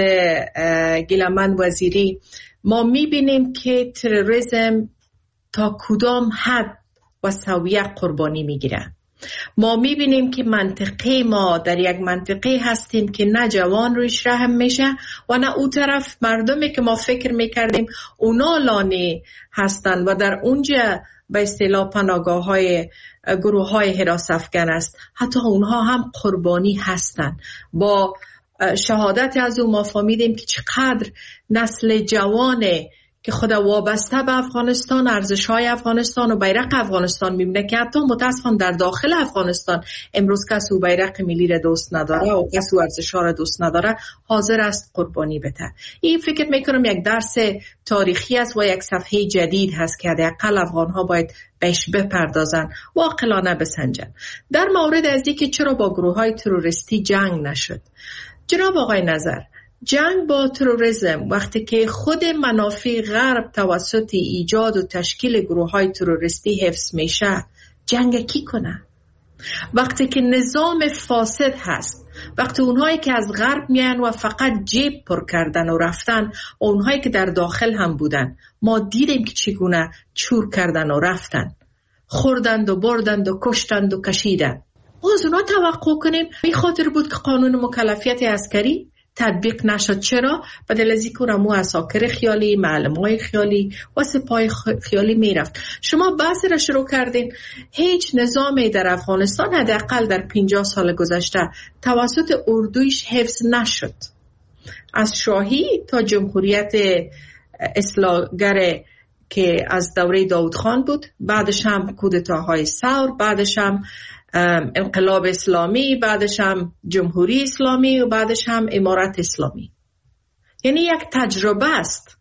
گیلمن وزیری ما میبینیم که تروریسم تا کدام حد و سویه قربانی میگیره. ما میبینیم که منطقه ما در یک منطقه هستیم که نه جوان رویش رحم میشه و نه او طرف مردمی که ما فکر میکردیم اونا لانه هستن و در اونجا به اصطلاح پناهگاه های گروه های حراس افغان است، حتی اونها هم قربانی هستن. با شهادت از او ما فهمیدیم که چقدر نسل جوانه که خدا وابسته به افغانستان، ارزش‌های افغانستان و بیرق افغانستان می‌بینه که حتی متأسفانه در داخل افغانستان امروز کسی بیرق ملی را دوست نداره و کسی ارزش‌ها را دوست نداره، حاضر است قربانی بده. این فکر می‌کنم یک درس تاریخی است و یک صفحه جدید هست که حداقل افغان‌ها باید بهش بپردازن و عاقلانه بسنجن. در مورد از اینکه چرا با گروه‌های تروریستی جنگ نشد، جناب آقای نظر، جنگ با تروریسم وقتی که خود منافع غرب توسط ایجاد و تشکیل گروه‌های تروریستی حفظ میشه، جنگ کی کنه؟ وقتی که نظام فاسد هست، وقتی اونهایی که از غرب میان و فقط جیب پر کردن و رفتن و اونهایی که در داخل هم بودن، ما دیدیم که چگونه چور کردن و رفتن، خوردند و بردند و کشتند و کشیدند. از اونها توقع کنیم به خاطر بود که قانون مکلفیت عسکری تطبیق نشد. چرا؟ بدل از اینکه اونمو عساکر خیالی، معلمای خیالی و سپاه خیالی میرفت. شما بحث را شروع کردین، هیچ نظامی در افغانستان حداقل در 50 سال گذشته توسط اردویش حفظ نشد. از شاهی تا جمهوریت اصلاحگر که از دوره داود خان بود، بعدش هم کودتاهای ثور، بعدش هم انقلاب اسلامی، بعدش هم جمهوری اسلامی و بعدش هم امارت اسلامی. یعنی یک تجربه است.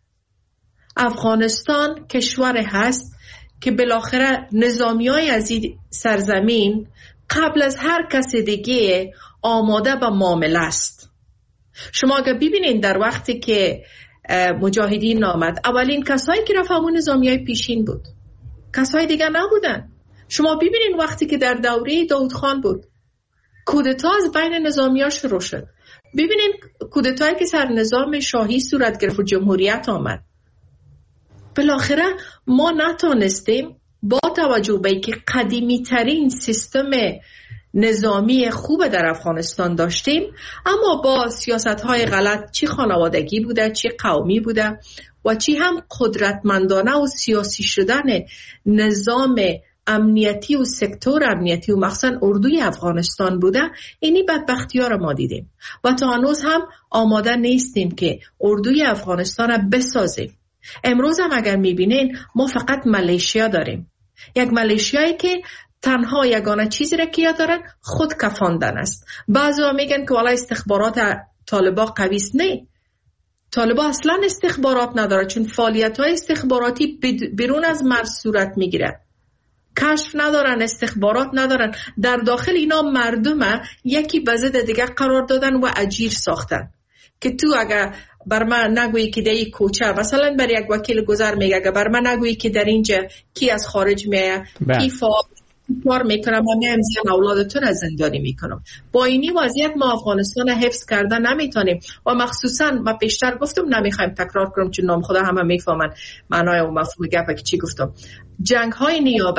افغانستان کشور هست که بالاخره نظامیای از این سرزمین قبل از هر کس دیگه آماده به معامله است. شما اگر ببینید در وقتی که مجاهدین آمد، اولین کسایی که رفت همون نظامیای پیشین بود، کسای دیگه نبودن. شما ببینید وقتی که در دوره داود خان بود کودتا از بین نظامی‌ها شروع شد. ببینید کودتایی که سر نظام شاهی صورت گرفت و جمهوریت آمد. بالاخره ما نتونستیم با توجه به اینکه قدیمی ترین سیستم نظامی خوب در افغانستان داشتیم، اما با سیاست‌های غلط، چی خانوادگی بوده، چی قومی بوده و چی هم قدرتمندانه و سیاسی شدن نظام امنیتی و سکتور امنیتی و مخصوصا اردوی افغانستان بوده، اینی بدبختی‌ها را ما دیدیم و تا هنوز هم آماده نیستیم که اردوی افغانستان را بسازیم. امروز هم اگر میبینین ما فقط ملیشیا داریم، یک ملیشیایی که تنها یگانه چیزی را که دارن خود کفاندن است. بعضی‌ها میگن که والا استخبارات طالبان قوی است. نه، طالبان اصلا استخبارات نداره، چون فعالیت‌های استخباراتی بیرون از مرز صورت میگیره. کشف ندارن، استخبارات ندارن. در داخل اینا مردم یکی به ضد دیگه قرار دادن و اجیر ساختن که تو اگر بر من نگویی که در این کوچه، مثلا بر یک وکیل گذر میگه اگر بر من نگویی که در اینجا کی از خارج میه، کی کار میکنم، من میام اولادتون از زندانی میکنم. با اینی وضعیت ما افغانستان حفظ کرده نمیتونیم و مخصوصا ما پیشتر گفتم نمیخوایم تکرار کنم چون نام خدا همه میفهمن معنای و مفهوم گپی که چی گفتم. جنگ های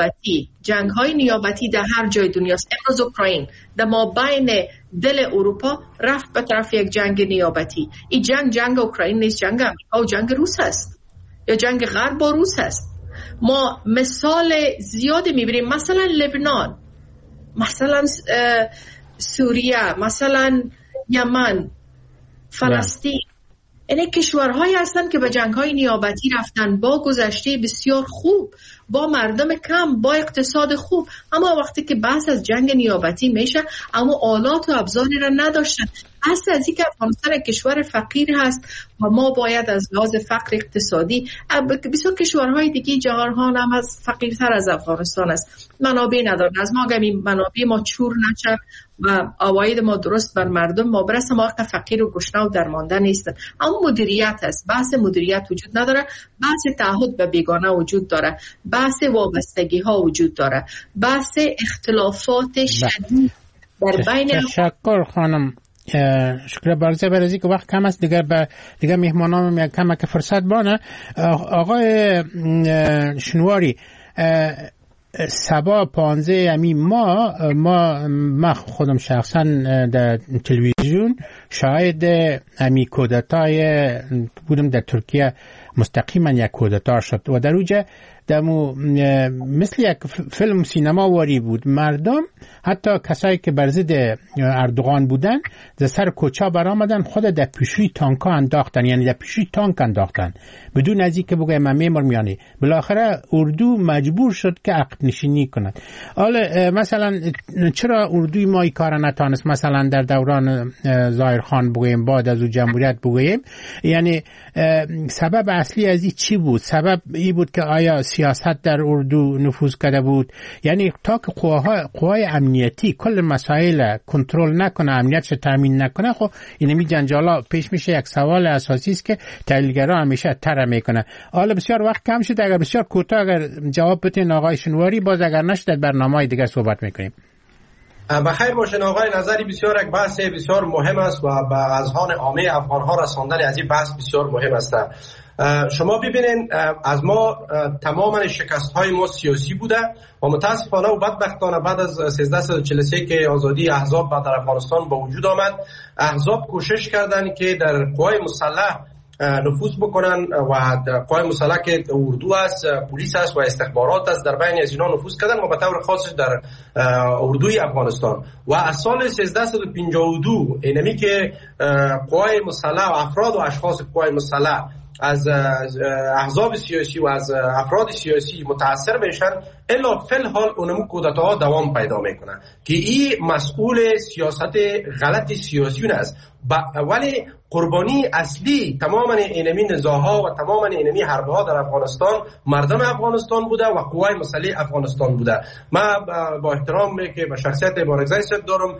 نیابتی در هر جای دنیاست. امروز اوکراین در ما بین دل اروپا رفت به طرف یک جنگ نیابتی. این جنگ اوکراین نیست، جنگ امریکا و جنگ روس است یا جنگ غرب با روس است. ما مثال زیادی میبینیم، مثلا لبنان، مثلا سوریه، مثلا یمن، فلسطین. این کشورهایی هستند که به جنگ‌های نیابتی رفتن با گذشته بسیار خوب، با مردم کم، با اقتصاد خوب، اما وقتی که بحث از جنگ نیابتی میشه اما آلات و ابزاری را نداشتن. اصل از این که افغانستان کشور فقیر هست و ما باید از لحاظ فقر اقتصادی، بسیار کشورهای دیگه جهان هم از فقیرتر از افغانستان است، منابع ندارن. از ما اگر این منابع ما چور نشه و عواید ما درست بر مردم ما برسه، ما فقیر و گشنه و درمانده نیستن. اما مدیریت است، بحث مدیریت وجود نداره، بحث تعهد به بیگانه وجود داره، بحث وابستگی ها وجود داره، بحث اختلافات شدید در بین. تشکر خانم. شکر بارزه برازی که وقت کم است، دیگر میهمانام یک کم که فرصت بانه. آقای شنواری، سبا 15 امی ما خودم شخصا در تلویزیون شاهد امی کودتای بودم در ترکیه، مستقیما یک کودتا شد و در اوجه دمو مثل یک فیلم سینما واری بود. مردم حتی کسایی که بر ضد اردوغان بودن در سر کوچه برآمدن، خود در پیشوی تانکا انداختن، یعنی در پیشوی تانک انداختن بدون از اینکه بگه من میمیرم. بالاخره اردو مجبور شد که عقب نشینی کند. حالا مثلا چرا اردوی ما این کار نتانست؟ مثلا در دوران ظاهرخان بگوییم، بعد از او جمهوریت بگوییم، یعنی سبب اصلی از این چی بود؟ سبب این بود که آیا سیاست در اردو نفوذ کرده بود؟ یعنی تا که قوای امنیتی کل مسائل کنترل نکنه، امنیتش تامین نکنه، خب اینمی جنجالا پیش میشه. یک سوال اساسی است که تحلیلگرا همیشه طرح میکنه. حالا بسیار وقت کم شد، اگر بسیار کوتاه اگر جواب بدین آقای شنواری، باز اگر نشد برنامه‌های دیگه صحبت میکنیم. بخیر باشین آقای نظری. بسیار یک بحث بسیار مهم است و به اذهان عامه افغان‌ها رساندن از این بحث بسیار مهم است. شما ببینین از ما تماما شکست‌های ما سیاسی بوده و متاسفانه و بدبختانه بعد از 1343 که آزادی احزاب در افغانستان با وجود آمد، احزاب کوشش کردند که در قوای مسلح نفوذ بکنن و قوای مسلح که اردو است، پلیس است و استخبارات است، در بین از اینا نفوذ کردن و به طور خاصش در اردوی افغانستان. و از سال 1352 اینمی که قوای مسلح و افراد و اشخاص قوای مسلح از احزاب سیاسی و از افراد سیاسی متاثر بشن، الا فی الحال اونمو کودتاها دوام پیدا میکنن که این مسئول سیاست غلط سیاسیون است. ولی قربانی اصلی تمام اینمی نزاعها و تمام اینمی حربها در افغانستان مردم افغانستان بوده و قوای مسلح افغانستان بوده. من با احترام که به شخصیت بارگزای صد دارم،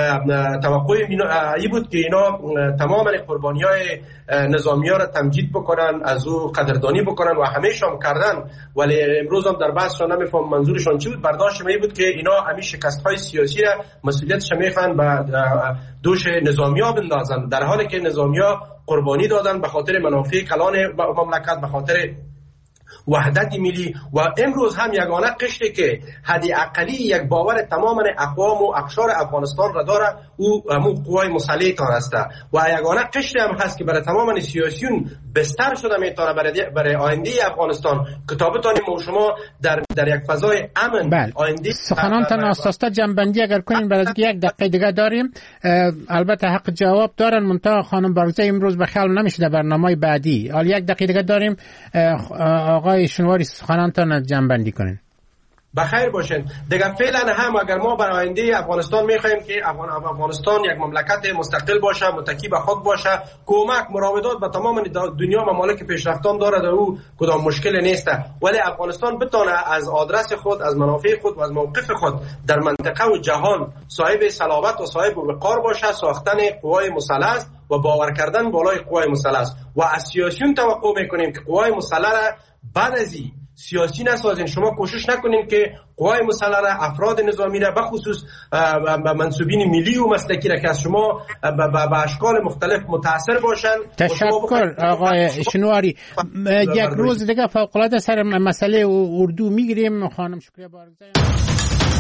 توقع این بود که اینا تمام قربانیای نظامی ها را تمجید بکنن، از او قدردانی بکنن و همیشه هم کردن، ولی امروز هم در بحثشان نمیفهم منظورشان چی بود. برداشت می بود که اینا همین شکست های سیاسی را مسئولیتش میخوان به دوش نظامی ها بندازن، در حالی که نظامی ها قربانی دادن به خاطر منافع کلان مملکت، به خاطر وحدت ملی. و امروز هم یگانه قشری که حد اقلی یک باور تمام اقوام و اقشار افغانستان را داره او همون قوای مسلح تان است و یگانه قشری هم هست که برای تمام سیاسیون بستر شده میتونه برای آینده افغانستان. کتابتان ما شما در یک فضای امن آینده. سخنانتان آستاستا جنبندی اگر کنین برای یک دقیقه دیگه داریم، البته حق جواب دارن، منتها خانم بارگزای امروز به خیال نمیشه در برنامه بعدی. حالا یک دقیقه دیگه داریم، آقای شنواری سخنانتان جنبندی کنین. بخیر باشین دیگه. فعلا هم اگر ما برای آینده افغانستان میخوایم که افغانستان یک مملکت مستقل باشه، متکی به خود باشه، کمک مراودات به تمام دنیا ممالک پیشرفتان داره، در او کدام مشکل نیست، ولی افغانستان بتونه از آدرس خود، از منافع خود و از موقف خود در منطقه و جهان صاحب صلابت و صاحب وقار باشه. ساختن قوای مسلح است و باور کردن بالای قوای مسلح است و از سیاسیون توقع میکنیم که قوای مسلح را بعد از این سیاسی نسازین. شما کوشش نکنین که قوای مسلح را، افراد نظامی را، بخصوص منصوبین ملی و مسلکی را که از شما به اشکال مختلف متاثر باشن. تشکر آقای شنواری. یک روز دیگه فوق‌العاده سر مسئله اردو میگیریم. خانم شکریه بارگزای.